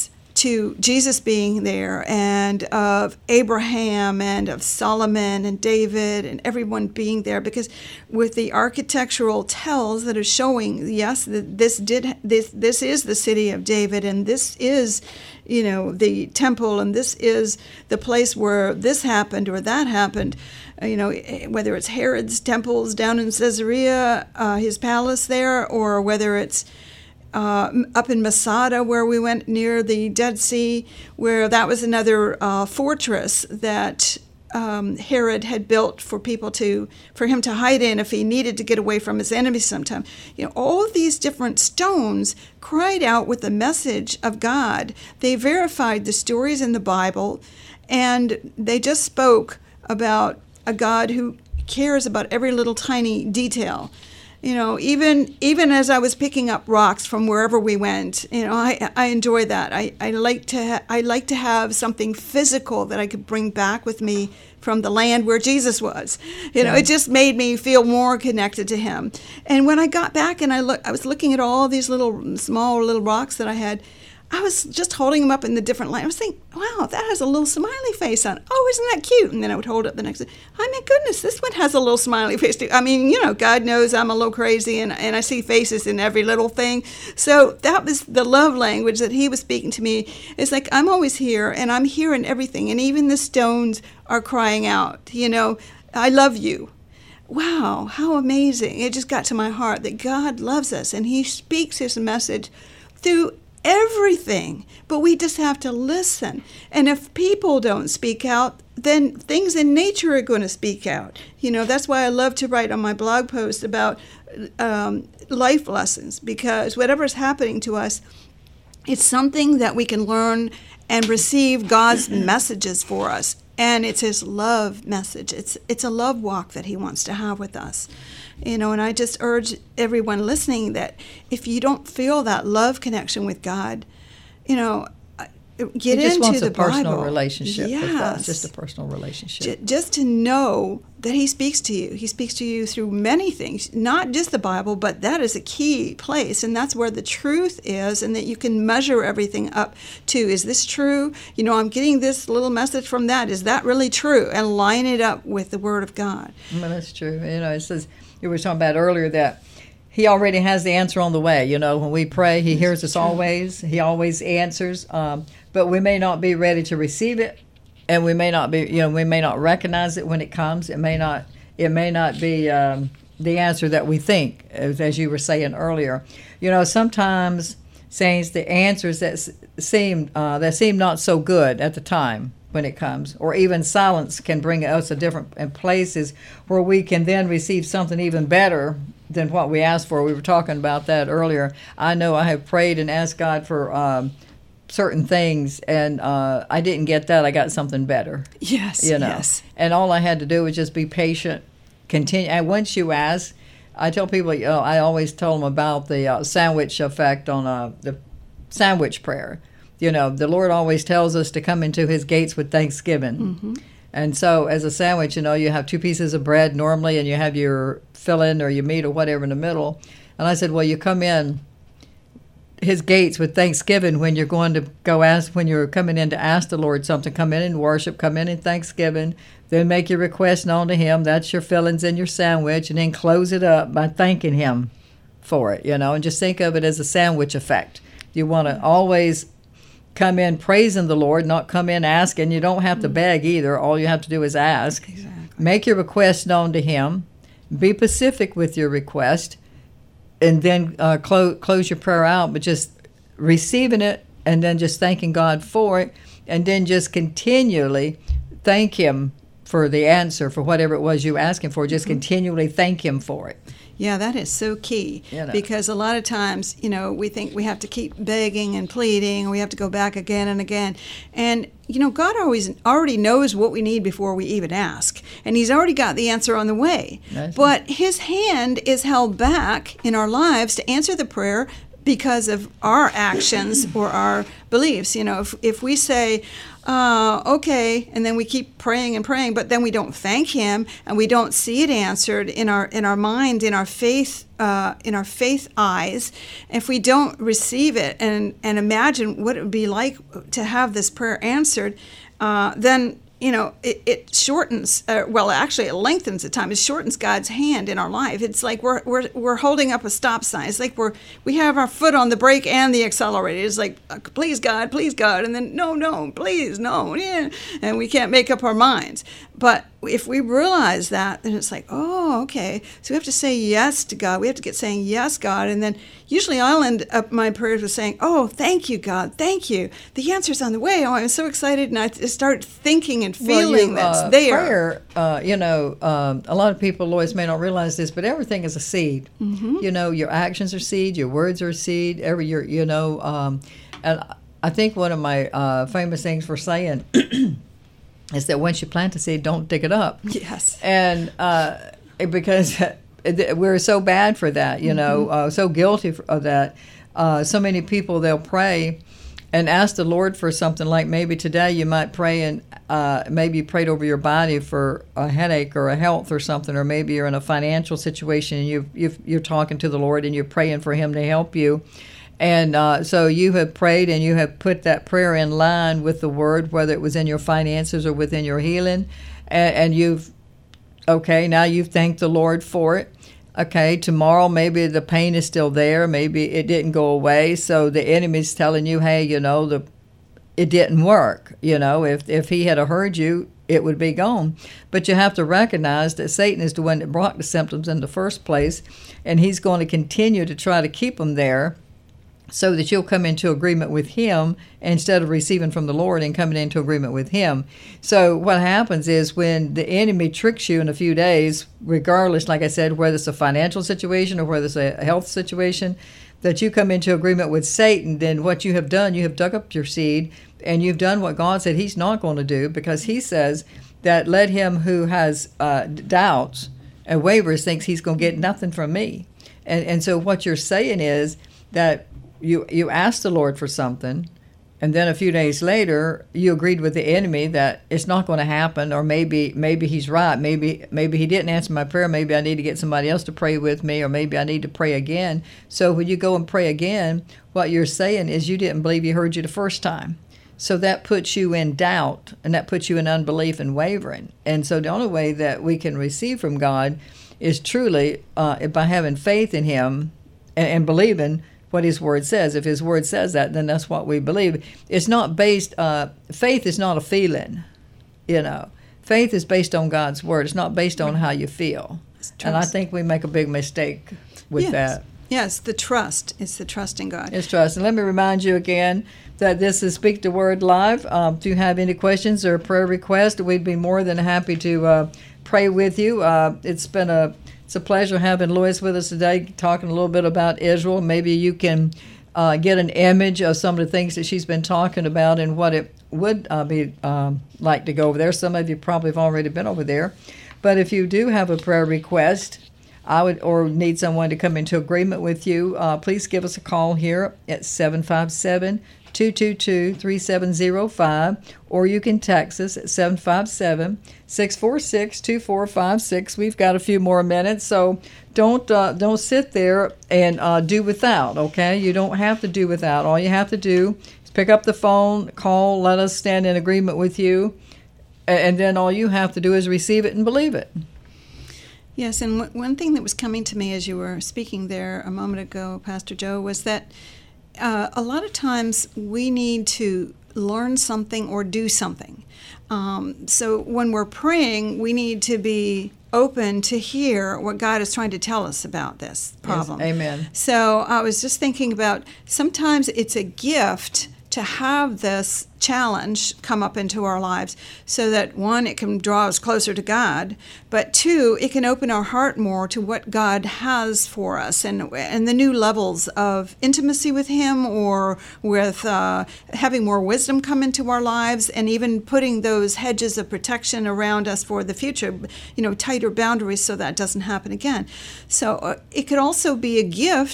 to Jesus being there, and of Abraham and of Solomon and David and everyone being there, because with the architectural tells that are showing, yes, that this did this this is the city of David, and this is, you know, the temple, and this is the place where this happened or that happened. You know, whether it's Herod's temples down in Caesarea, uh, his palace there, or whether it's uh, up in Masada where we went near the Dead Sea, where that was another uh, fortress that um, Herod had built for people to, for him to hide in if he needed to get away from his enemies sometime. You know, all of these different stones cried out with the message of God. They verified the stories in the Bible, and they just spoke about a God who cares about every little tiny detail. You know, even even as I was picking up rocks from wherever we went, you know, I I enjoy that. I, I like to ha- I like to have something physical that I could bring back with me from the land where Jesus was. You know, Yeah. it just made me feel more connected to him. And when I got back and I look, I was looking at all these little small little rocks that I had. I was just holding them up in the different light. I was thinking, wow, that has a little smiley face on it. Oh, isn't that cute? And then I would hold up the next. Oh, my goodness, this one has a little smiley face too. I mean, you know, God knows I'm a little crazy, and, and I see faces in every little thing. So that was the love language that he was speaking to me. It's like, I'm always here, and I'm hearing everything. And even the stones are crying out, you know, I love you. Wow, how amazing. It just got to my heart that God loves us, and he speaks his message through everything, but we just have to listen. And if people don't speak out, then things in nature are going to speak out. You know, that's why I love to write on my blog post about um, life lessons, because whatever's happening to us, it's something that we can learn and receive God's messages for us. And it's his love message. It's it's a love walk that he wants to have with us. You know, and I just urge everyone listening that if you don't feel that love connection with God, you know, get He just into wants the a personal Bible. relationship with God. Yes. Just a personal relationship. J- just to know that he speaks to you. He speaks to you through many things, not just the Bible, but that is a key place, and that's where the truth is, and that you can measure everything up to. Is this true? You know, I'm getting this little message from that. Is that really true? And line it up with the Word of God. Well, that's true. You know, it says, you were talking about earlier that he already has the answer on the way. You know, when we pray, he hears us always. He always answers. Um, but we may not be ready to receive it, and we may not be, you know, we may not recognize it when it comes. It may not, it may not be um, the answer that we think, as, as you were saying earlier. You know, sometimes, saints, the answers that s- seem uh, that seem not so good at the time when it comes, or even silence can bring us to different places where we can then receive something even better than what we asked for. We were talking about that earlier. I know I have prayed and asked God for um, certain things, and uh, I didn't get that. I got something better. Yes, You know, yes. and all I had to do was just be patient, continue. And once you ask, I tell people, you know, I always tell them about the uh, sandwich effect on uh, the sandwich prayer. You know, the Lord always tells us to come into his gates with thanksgiving. Mm-hmm. And so as a sandwich, you know, you have two pieces of bread normally, and you have your filling or your meat or whatever in the middle. And I said, well, you come in his gates with thanksgiving when you're going to go ask, when you're coming in to ask the Lord something. Come in and worship, come in in thanksgiving, then make your request known to him. That's your fillings in your sandwich, and then close it up by thanking him for it, you know, and just think of it as a sandwich effect. You want to always come in praising the Lord, not come in asking. You don't have to beg either. All you have to do is ask. Exactly. Make your request known to him. Be specific with your request, and then uh, close close your prayer out, but just receiving it and then just thanking God for it, and then just continually thank him for the answer, for whatever it was you were asking for. Just mm-hmm. continually thank him for it. Yeah, that is so key, You know. because a lot of times, you know, we think we have to keep begging and pleading, we have to go back again and again. And, you know, God always already knows what we need before we even ask. And he's already got the answer on the way. That's but his hand is held back in our lives to answer the prayer because of our actions or our beliefs. You know, if, if we say, uh, okay, and then we keep praying and praying, but then we don't thank him and we don't see it answered in our in our mind, in our faith, uh, in our faith eyes, if we don't receive it and, and imagine what it would be like to have this prayer answered, uh, then you know, it, it shortens, uh, well, actually it lengthens the time. It shortens God's hand in our life. It's like we're we're we're holding up a stop sign. It's like we're we have our foot on the brake and the accelerator. It's like, please God, please God, and then no, no, please, no, yeah, and we can't make up our minds. But if we realize that, then it's like, oh, okay. So we have to say yes to God. We have to get saying yes, God, and then usually I'll end up my prayers with saying, oh, thank you, God, thank you. The answer's on the way. Oh, I'm so excited, and I start thinking and feeling well, you, that's uh, there. Prayer, uh, you know, um, a lot of people always may not realize this, but everything is a seed. Mm-hmm. You know, your actions are seed, your words are seed. Every your, you know, um, and I think one of my uh, famous things for saying is that once you plant a seed, don't dig it up. Yes. And uh, because we're so bad for that, you know, uh, so guilty of that. Uh, so many people, they'll pray and ask the Lord for something, like maybe today you might pray and uh, maybe you prayed over your body for a headache or a health or something, or maybe you're in a financial situation and you've, you've, you're talking to the Lord and you're praying for him to help you. And uh, so you have prayed and you have put that prayer in line with the word, whether it was in your finances or within your healing. And, and you've, okay, now you've thanked the Lord for it. Okay, tomorrow maybe the pain is still there. Maybe it didn't go away. So the enemy's telling you, hey, you know, the it didn't work. You know, if, if he had heard you, it would be gone. But you have to recognize that Satan is the one that brought the symptoms in the first place. And he's going to continue to try to keep them there, so that you'll come into agreement with him instead of receiving from the Lord and coming into agreement with him. So what happens is when the enemy tricks you in a few days, regardless, like I said, whether it's a financial situation or whether it's a health situation, that you come into agreement with Satan, then what you have done, you have dug up your seed and you've done what God said he's not going to do, because he says that let him who has uh, doubts and wavers thinks he's going to get nothing from me. And, and so what you're saying is that You you asked the Lord for something, and then a few days later you agreed with the enemy that it's not going to happen, or maybe maybe he's right. Maybe maybe he didn't answer my prayer. Maybe I need to get somebody else to pray with me, or maybe I need to pray again. So when you go and pray again, what you're saying is you didn't believe he heard you the first time. So that puts you in doubt, and that puts you in unbelief and wavering. And so the only way that we can receive from God is truly uh, by having faith in him and, and believing what his word says. If his word says that, then that's what we believe. It's not based, uh, faith is not a feeling, you know. Faith is based on God's word. It's not based on how you feel. And I think we make a big mistake with yes. that. Yes, the trust. It's the trust in God. It's trust. And let me remind you again that this is Speak the Word Live. Um, if you have any questions or prayer requests, we'd be more than happy to uh, pray with you. Uh, it's been a It's a pleasure having Lois with us today, talking a little bit about Israel. Maybe you can uh, get an image of some of the things that she's been talking about and what it would uh, be um, like to go over there. Some of you probably have already been over there. But if you do have a prayer request, I would, or need someone to come into agreement with you, uh, please give us a call here at seven five seven, two two two, three seven zero five, or you can text us at seven five seven, six four six, two four five six. We've got a few more minutes, so don't uh, don't sit there and uh, do without, okay? You don't have to do without. All you have to do is pick up the phone, call, let us stand in agreement with you, and then all you have to do is receive it and believe it. Yes, and w- one thing that was coming to me as you were speaking there a moment ago, Pastor Joe, was that Uh, a lot of times we need to learn something or do something. Um, so when we're praying, we need to be open to hear what God is trying to tell us about this problem. Yes, amen. So I was just thinking about sometimes it's a gift to have this challenge come up into our lives so that, one, it can draw us closer to God, but two, it can open our heart more to what God has for us and and the new levels of intimacy with Him, or with uh, having more wisdom come into our lives, and even putting those hedges of protection around us for the future, you know, tighter boundaries so that doesn't happen again. So uh, it could also be a gift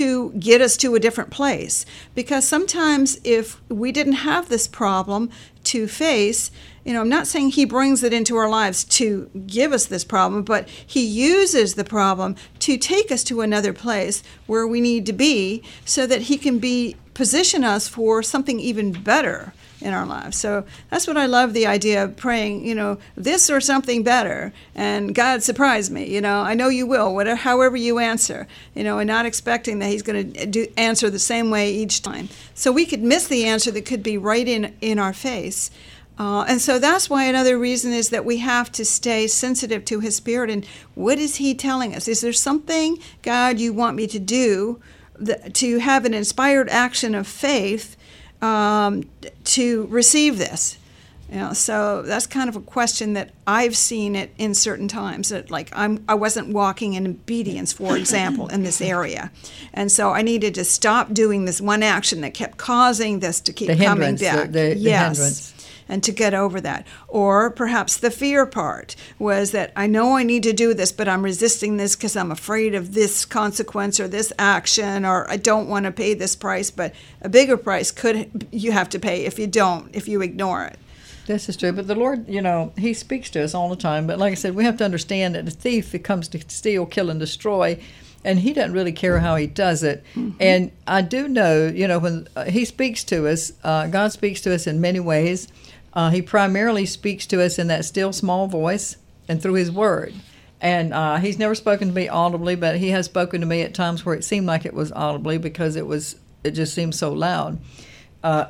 to get us to a different place. Because sometimes if we didn't have this problem to face, you know, I'm not saying he brings it into our lives to give us this problem, but he uses the problem to take us to another place where we need to be so that he can be position us for something even better in our lives. So that's what I love, the idea of praying, you know, this or something better, and God surprise me, you know, I know you will, whatever, however you answer, you know, and not expecting that he's going to do answer the same way each time. So we could miss the answer that could be right in, in our face. Uh, and so that's why another reason is that we have to stay sensitive to his Spirit. And what is he telling us? Is there something, God, you want me to do that, to have an inspired action of faith um, to receive this? You know, so that's kind of a question that I've seen it in certain times. That like I'm, I wasn't walking in obedience, for example, in this area, and so I needed to stop doing this one action that kept causing this to keep the coming hindrance, back. The, the, yes. the hindrance. And to get over that. Or perhaps the fear part was that I know I need to do this, but I'm resisting this because I'm afraid of this consequence or this action, or I don't want to pay this price, but a bigger price could you have to pay if you don't, if you ignore it. This is true, but the Lord, you know, he speaks to us all the time. But like I said, we have to understand that the thief, it comes to steal, kill, and destroy, and he doesn't really care how he does it. Mm-hmm. And I do know, you know, when uh, he speaks to us, uh, God speaks to us in many ways. Uh, he primarily speaks to us in that still small voice and through his word. And uh, he's never spoken to me audibly, but he has spoken to me at times where it seemed like it was audibly because it was it just seemed so loud. Uh,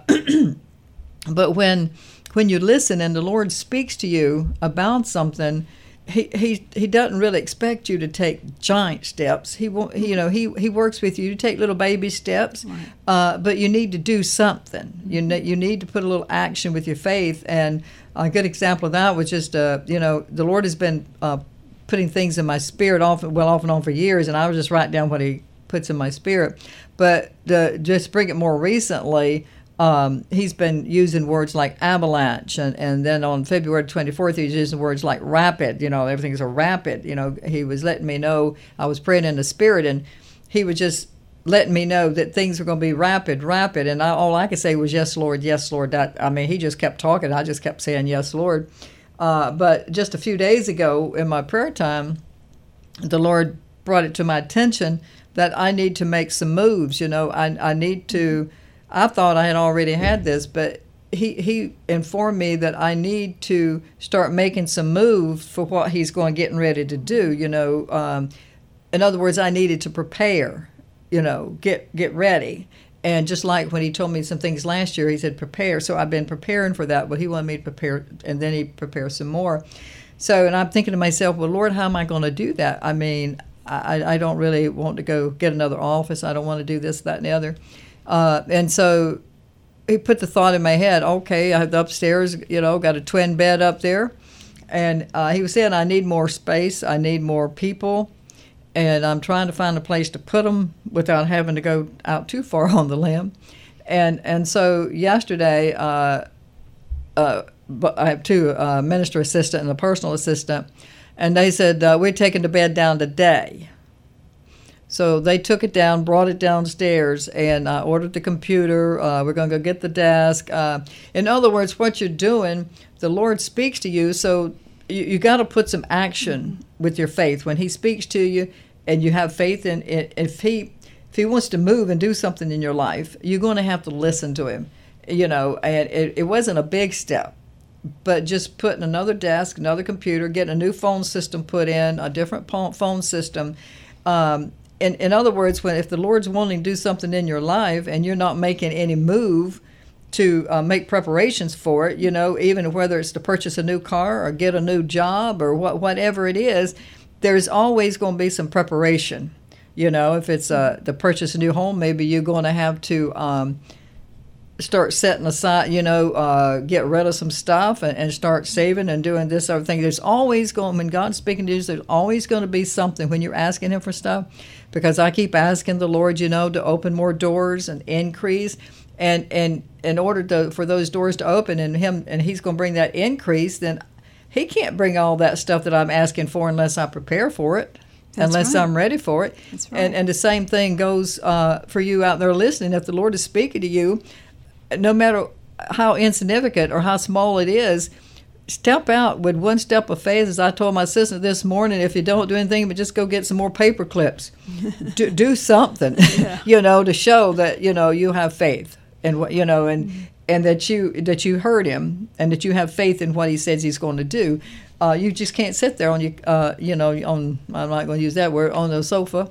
but when when you listen and the Lord speaks to you about something, he he he doesn't really expect you to take giant steps. He won't. He, you know, he he works with you to take little baby steps, right. uh, but you need to do something. You ne- you need to put a little action with your faith. And a good example of that was just, uh, you know, the Lord has been uh, putting things in my spirit off well off and on for years, and I was just writing down what He puts in my spirit. But uh, just bring it more recently. Um, he's been using words like avalanche, and, and then on February twenty-fourth, he was using words like rapid. You know, everything's a rapid. You know, he was letting me know, I was praying in the Spirit, and he was just letting me know that things were going to be rapid, rapid. And I, all I could say was, yes, Lord, yes, Lord. That, I mean, he just kept talking. I just kept saying, yes, Lord. Uh, but just a few days ago in my prayer time, the Lord brought it to my attention that I need to make some moves. You know, I, I need to... I thought I had already had this, but he he informed me that I need to start making some moves for what he's going getting ready to do. You know, um, in other words, I needed to prepare. You know, get get ready. And just like when he told me some things last year, he said prepare. So I've been preparing for that, but he wanted me to prepare, and then he prepared some more. So, and I'm thinking to myself, well, Lord, how am I going to do that? I mean, I I don't really want to go get another office. I don't want to do this, that, and the other. Uh, and so he put the thought in my head, okay, I have the upstairs, you know, got a twin bed up there. And uh, he was saying, I need more space, I need more people, and I'm trying to find a place to put them without having to go out too far on the limb. And and so yesterday, uh, uh, but I have two, uh, minister assistant and a personal assistant, and they said, uh, we're taking the bed down today. So they took it down, brought it downstairs, and uh, ordered the computer. Uh, we're going to go get the desk. Uh, in other words, what you're doing, the Lord speaks to you, so you, you got to put some action with your faith. When he speaks to you and you have faith in it, if he if he wants to move and do something in your life, you're going to have to listen to him. You know, and it, it wasn't a big step, but just putting another desk, another computer, getting a new phone system put in, a different phone system. Um, In, in other words, when if the Lord's wanting to do something in your life and you're not making any move to uh, make preparations for it, you know, even whether it's to purchase a new car or get a new job or what, whatever it is, there's always going to be some preparation. You know, if it's uh, to purchase a new home, maybe you're going to have to um, start setting aside, you know, uh, get rid of some stuff and, and start saving and doing this other thing. There's always going, when God's speaking to you, there's always going to be something when you're asking him for stuff. Because I keep asking the Lord, you know, to open more doors and increase, and and in order to for those doors to open and him and he's going to bring that increase, then he can't bring all that stuff that I'm asking for unless I prepare for it. That's unless right. I'm ready for it. That's right. And, and the same thing goes uh, for you out there listening. If the Lord is speaking to you, no matter how insignificant or how small it is, step out with one step of faith. As I told my assistant this morning, if you don't do anything but just go get some more paper clips, do, do something, yeah. you know, to show that, you know, you have faith and what, you know, and, mm-hmm. and that you, that you heard him and that you have faith in what he says he's going to do. Uh, you just can't sit there on your, uh, you know, on, I'm not going to use that word, on the sofa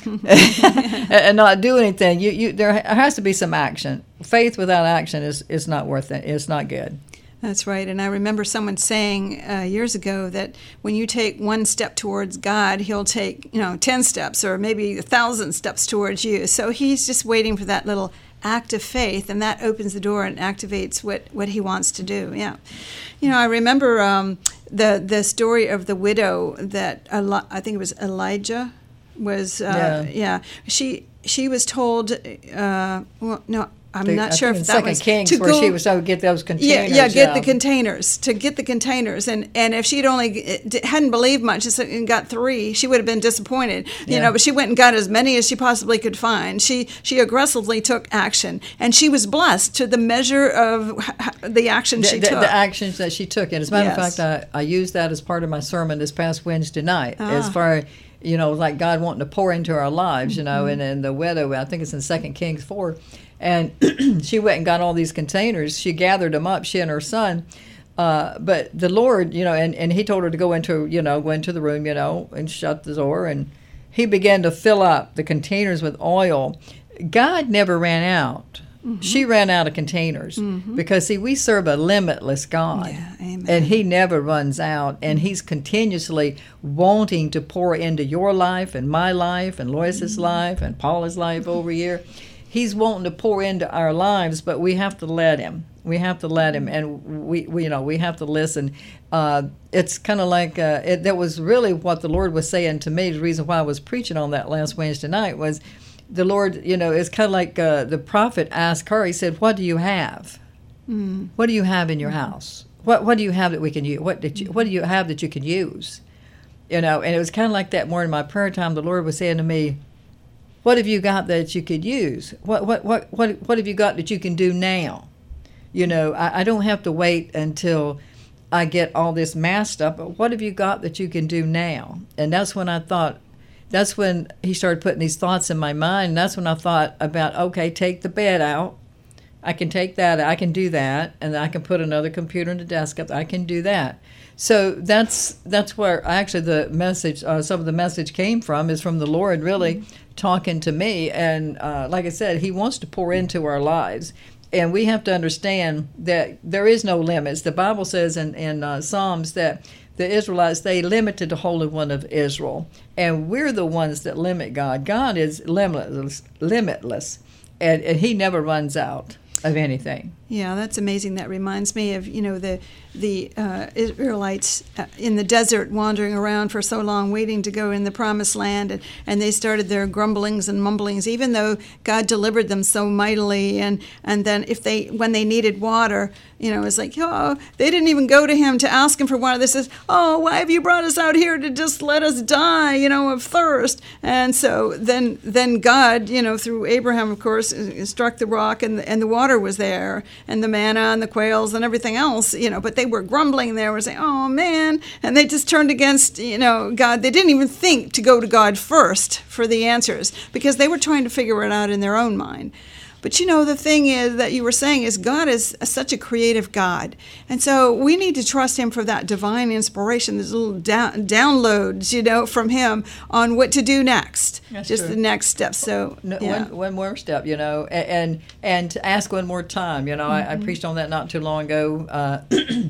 and not do anything. You, you, there has to be some action. Faith without action is, is not worth it. It's not good. That's right. And I remember someone saying uh, years ago that when you take one step towards God, he'll take, you know, ten steps or maybe a thousand steps towards you. So he's just waiting for that little act of faith, and that opens the door and activates what, what he wants to do. Yeah. You know, I remember um, the the story of the widow that, Eli- I think it was Elijah, was, uh, yeah. yeah. She, she was told, uh, well, no, I'm the, not I sure if that Second was Kings to where go, she was so get those containers. Yeah, yeah, get yeah. the containers to get the containers, and and if she'd only hadn't believed much and got three, she would have been disappointed, you yeah. know. But she went and got as many as she possibly could find. She she aggressively took action, and she was blessed to the measure of the action the, she the, took. The actions that she took, and as a matter yes. of fact, I I used that as part of my sermon this past Wednesday night, ah. as far. You know, like God wanting to pour into our lives, you know, mm-hmm. and, and the widow, I think it's in Second Kings four, and she went and got all these containers. She gathered them up, she and her son. Uh, but the Lord, you know, and, and he told her to go into, you know, go into the room, you know, and shut the door. And he began to fill up the containers with oil. God never ran out. Mm-hmm. She ran out of containers mm-hmm. because, see, we serve a limitless God. Yeah, amen. And he never runs out. And he's continuously wanting to pour into your life and my life and Lois's mm-hmm. life and Paula's life over here. He's wanting to pour into our lives, but we have to let him. We have to let him, and we, we you know, we have to listen. Uh, it's kind of like uh, it, that was really what the Lord was saying to me. The reason why I was preaching on that last Wednesday night was, the Lord, you know, it's kind of like uh, the prophet asked her. He said, "What do you have? Mm. What do you have in your house? What What do you have that we can use? What did you What do you have that you can use? You know?" And it was kind of like that more in my prayer time. The Lord was saying to me, "What have you got that you could use? What What What What What have you got that you can do now? You know, I, I don't have to wait until I get all this masked up. But what have you got that you can do now?" And that's when I thought. That's when he started putting these thoughts in my mind. And that's when I thought about, okay, take the bed out. I can take that. I can do that. And I can put another computer in the desk up. I can do that. So that's that's where actually the message, uh, some of the message came from, is from the Lord really mm-hmm. talking to me. And uh, like I said, he wants to pour into our lives. And we have to understand that there is no limits. The Bible says in, in uh, Psalms that the Israelites, they limited the Holy One of Israel. And we're the ones that limit God. God is limitless, limitless, and, and he never runs out of anything. Yeah, that's amazing. That reminds me of, you know, the the uh, Israelites uh, in the desert wandering around for so long, waiting to go in the promised land, and, and they started their grumblings and mumblings, even though God delivered them so mightily. And, and then if they when they needed water, you know, it's like, oh, they didn't even go to him to ask him for water. They says, oh, why have you brought us out here to just let us die, you know, of thirst? And so then then God, you know, through Abraham, of course, struck the rock, and and the water was there, and the manna and the quails and everything else, you know, but they were grumbling. They were saying, oh, man, and they just turned against, you know, God. They didn't even think to go to God first for the answers because they were trying to figure it out in their own mind. But, you know, the thing is that you were saying is God is a, such a creative God. And so we need to trust him for that divine inspiration, these little down, downloads, you know, from him on what to do next. That's just true. The next step. So, no, yeah. one, one more step, you know, and and, and to ask one more time. You know, mm-hmm. I, I preached on that not too long ago. Uh,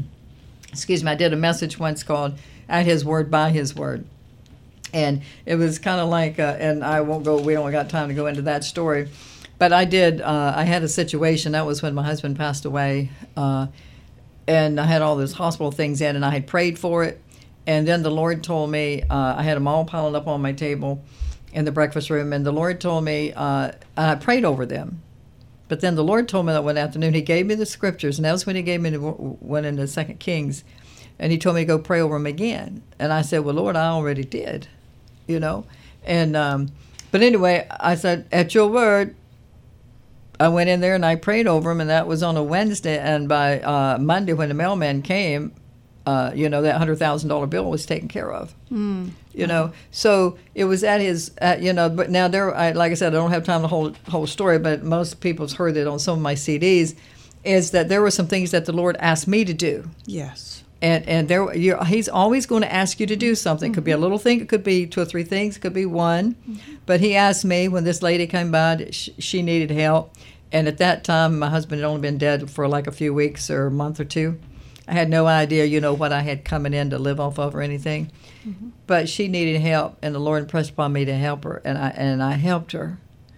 excuse me, I did a message once called At His Word, By His Word. And it was kind of like, uh, and I won't go, we don't got time to go into that story. But I did, uh, I had a situation, that was when my husband passed away, uh, and I had all those hospital things in, and I had prayed for it, and then the Lord told me, uh, I had them all piled up on my table in the breakfast room, and the Lord told me, uh, I prayed over them, but then the Lord told me that one afternoon, he gave me the scriptures, and that was when he gave me the one in the Second Kings, and he told me to go pray over them again, and I said, well, Lord, I already did. you know. And um, but anyway, I said, at your word. I went in there and I prayed over him, and that was on a Wednesday. And by uh, Monday, when the mailman came, uh, you know, that one hundred thousand dollars bill was taken care of. Mm. You know, so it was at his, at, you know, but now there, I, like I said, I don't have time to hold whole story, but most people's heard it on some of my C Ds, is that there were some things that the Lord asked me to do. Yes. And and there, you're, he's always going to ask you to do something. Mm-hmm. It could be a little thing. It could be two or three things. It could be one. Mm-hmm. But he asked me when this lady came by, she, she needed help. And at that time, my husband had only been dead for like a few weeks or a month or two. I had no idea, you know, what I had coming in to live off of or anything. Mm-hmm. But she needed help, and the Lord impressed upon me to help her, and I and I helped her.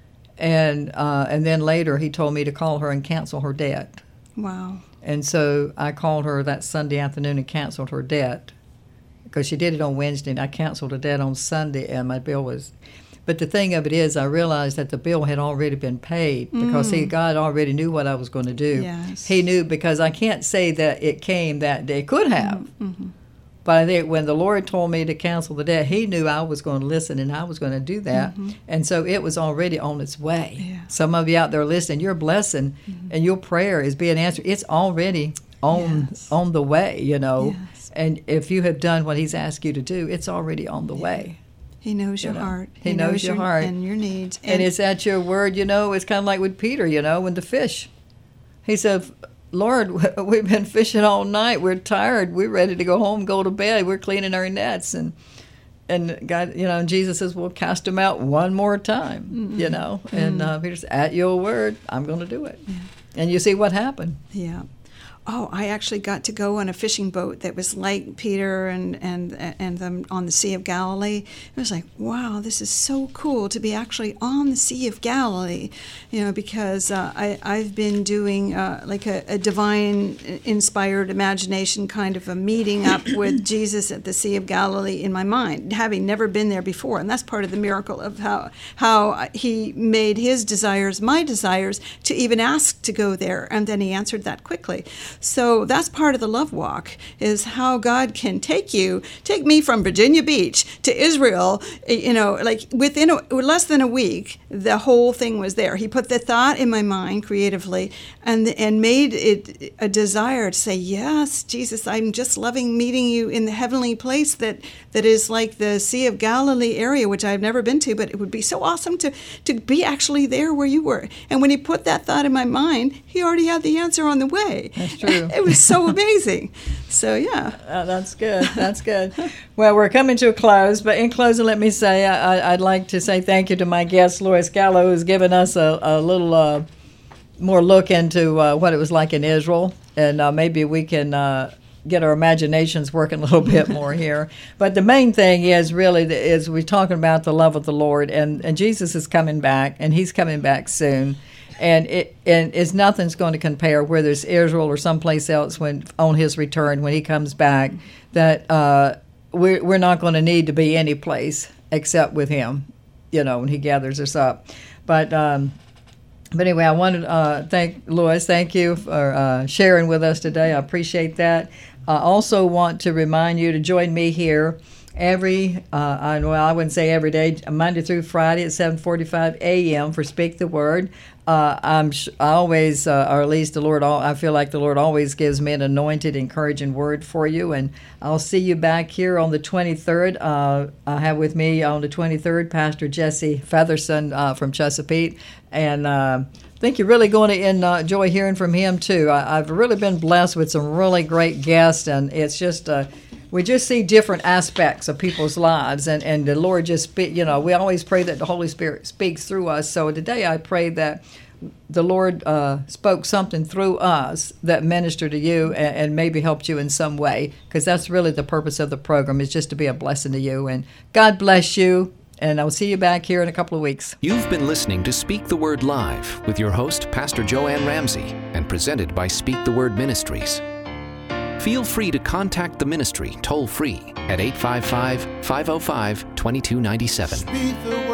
And uh, and then later, he told me to call her and cancel her debt. Wow. And so I called her that Sunday afternoon and canceled her debt, because she did it on Wednesday, and I canceled her debt on Sunday, and my bill was... But the thing of it is, I realized that the bill had already been paid, because mm. he, God already knew what I was going to do. Yes. He knew, because I can't say that it came that day. It could have. Mm-hmm. But I think when the Lord told me to cancel the debt, he knew I was going to listen, and I was going to do that. Mm-hmm. And so it was already on its way. Yeah. Some of you out there listening, your blessing mm-hmm. and your prayer is being answered. It's already on yes. on the way, you know. Yes. And if you have done what he's asked you to do, it's already on the yeah. way. He knows your you know, heart. He, he knows, knows your, your heart. And your needs. And, and it's at your word, you know. It's kind of like with Peter, you know, with the fish. He said, Lord, we've been fishing all night. We're tired. We're ready to go home, go to bed. We're cleaning our nets. And and God, you know, and Jesus says, well, cast them out one more time, mm-hmm. you know. Mm-hmm. And uh, Peter said, at your word, I'm going to do it. Yeah. And you see what happened. Yeah. Oh, I actually got to go on a fishing boat that was like Peter and and and them on the Sea of Galilee. It was like, wow, this is so cool to be actually on the Sea of Galilee, you know, because uh, I I've been doing uh, like a, a divine inspired imagination kind of a meeting up with Jesus at the Sea of Galilee in my mind, having never been there before, and that's part of the miracle of how how he made his desires my desires to even ask to go there, and then he answered that quickly. So that's part of the love walk, is how God can take you, take me from Virginia Beach to Israel, you know, like within a, less than a week, the whole thing was there. He put the thought in my mind creatively and and made it a desire to say, yes, Jesus, I'm just loving meeting you in the heavenly place that, that is like the Sea of Galilee area, which I've never been to, but it would be so awesome to, to be actually there where you were. And when he put that thought in my mind, he already had the answer on the way. That's true. It was so amazing. So, yeah. Uh, that's good. That's good. Well, we're coming to a close, but in closing, let me say I, I'd like to say thank you to my guest, Lois Gallo, who's given us a, a little uh, more look into uh, what it was like in Israel, and uh, maybe we can uh, get our imaginations working a little bit more here. But the main thing is really the, is we're talking about the love of the Lord, and, and Jesus is coming back, and he's coming back soon. And it and it's nothing's going to compare whether it's Israel or someplace else when on his return when he comes back. That uh, we're we're not going to need to be any place except with him, you know, when he gathers us up. But um, but anyway, I wanted to uh, thank Lois. Thank you for uh, sharing with us today. I appreciate that. I also want to remind you to join me here every, uh, I, well, I wouldn't say every day, Monday through Friday at seven forty-five a.m. for Speak the Word. Uh, I'm sh- I always, uh, or at least the Lord, all, I feel like the Lord always gives me an anointed, encouraging word for you. And I'll see you back here on the twenty-third. Uh, I have with me on the twenty-third Pastor Jesse Featherson uh, from Chesapeake. And uh, I think you're really going to enjoy hearing from him, too. I, I've really been blessed with some really great guests, and it's just... Uh, We just see different aspects of people's lives, and, and the Lord just speak. You know, we always pray that the Holy Spirit speaks through us. So today I pray that the Lord uh, spoke something through us that ministered to you and, and maybe helped you in some way, because that's really the purpose of the program, is just to be a blessing to you. And God bless you, and I'll see you back here in a couple of weeks. You've been listening to Speak the Word Live with your host, Pastor Joanne Ramsey, and presented by Speak the Word Ministries. Feel free to contact the ministry toll-free at eight five five, five oh five, two two nine seven.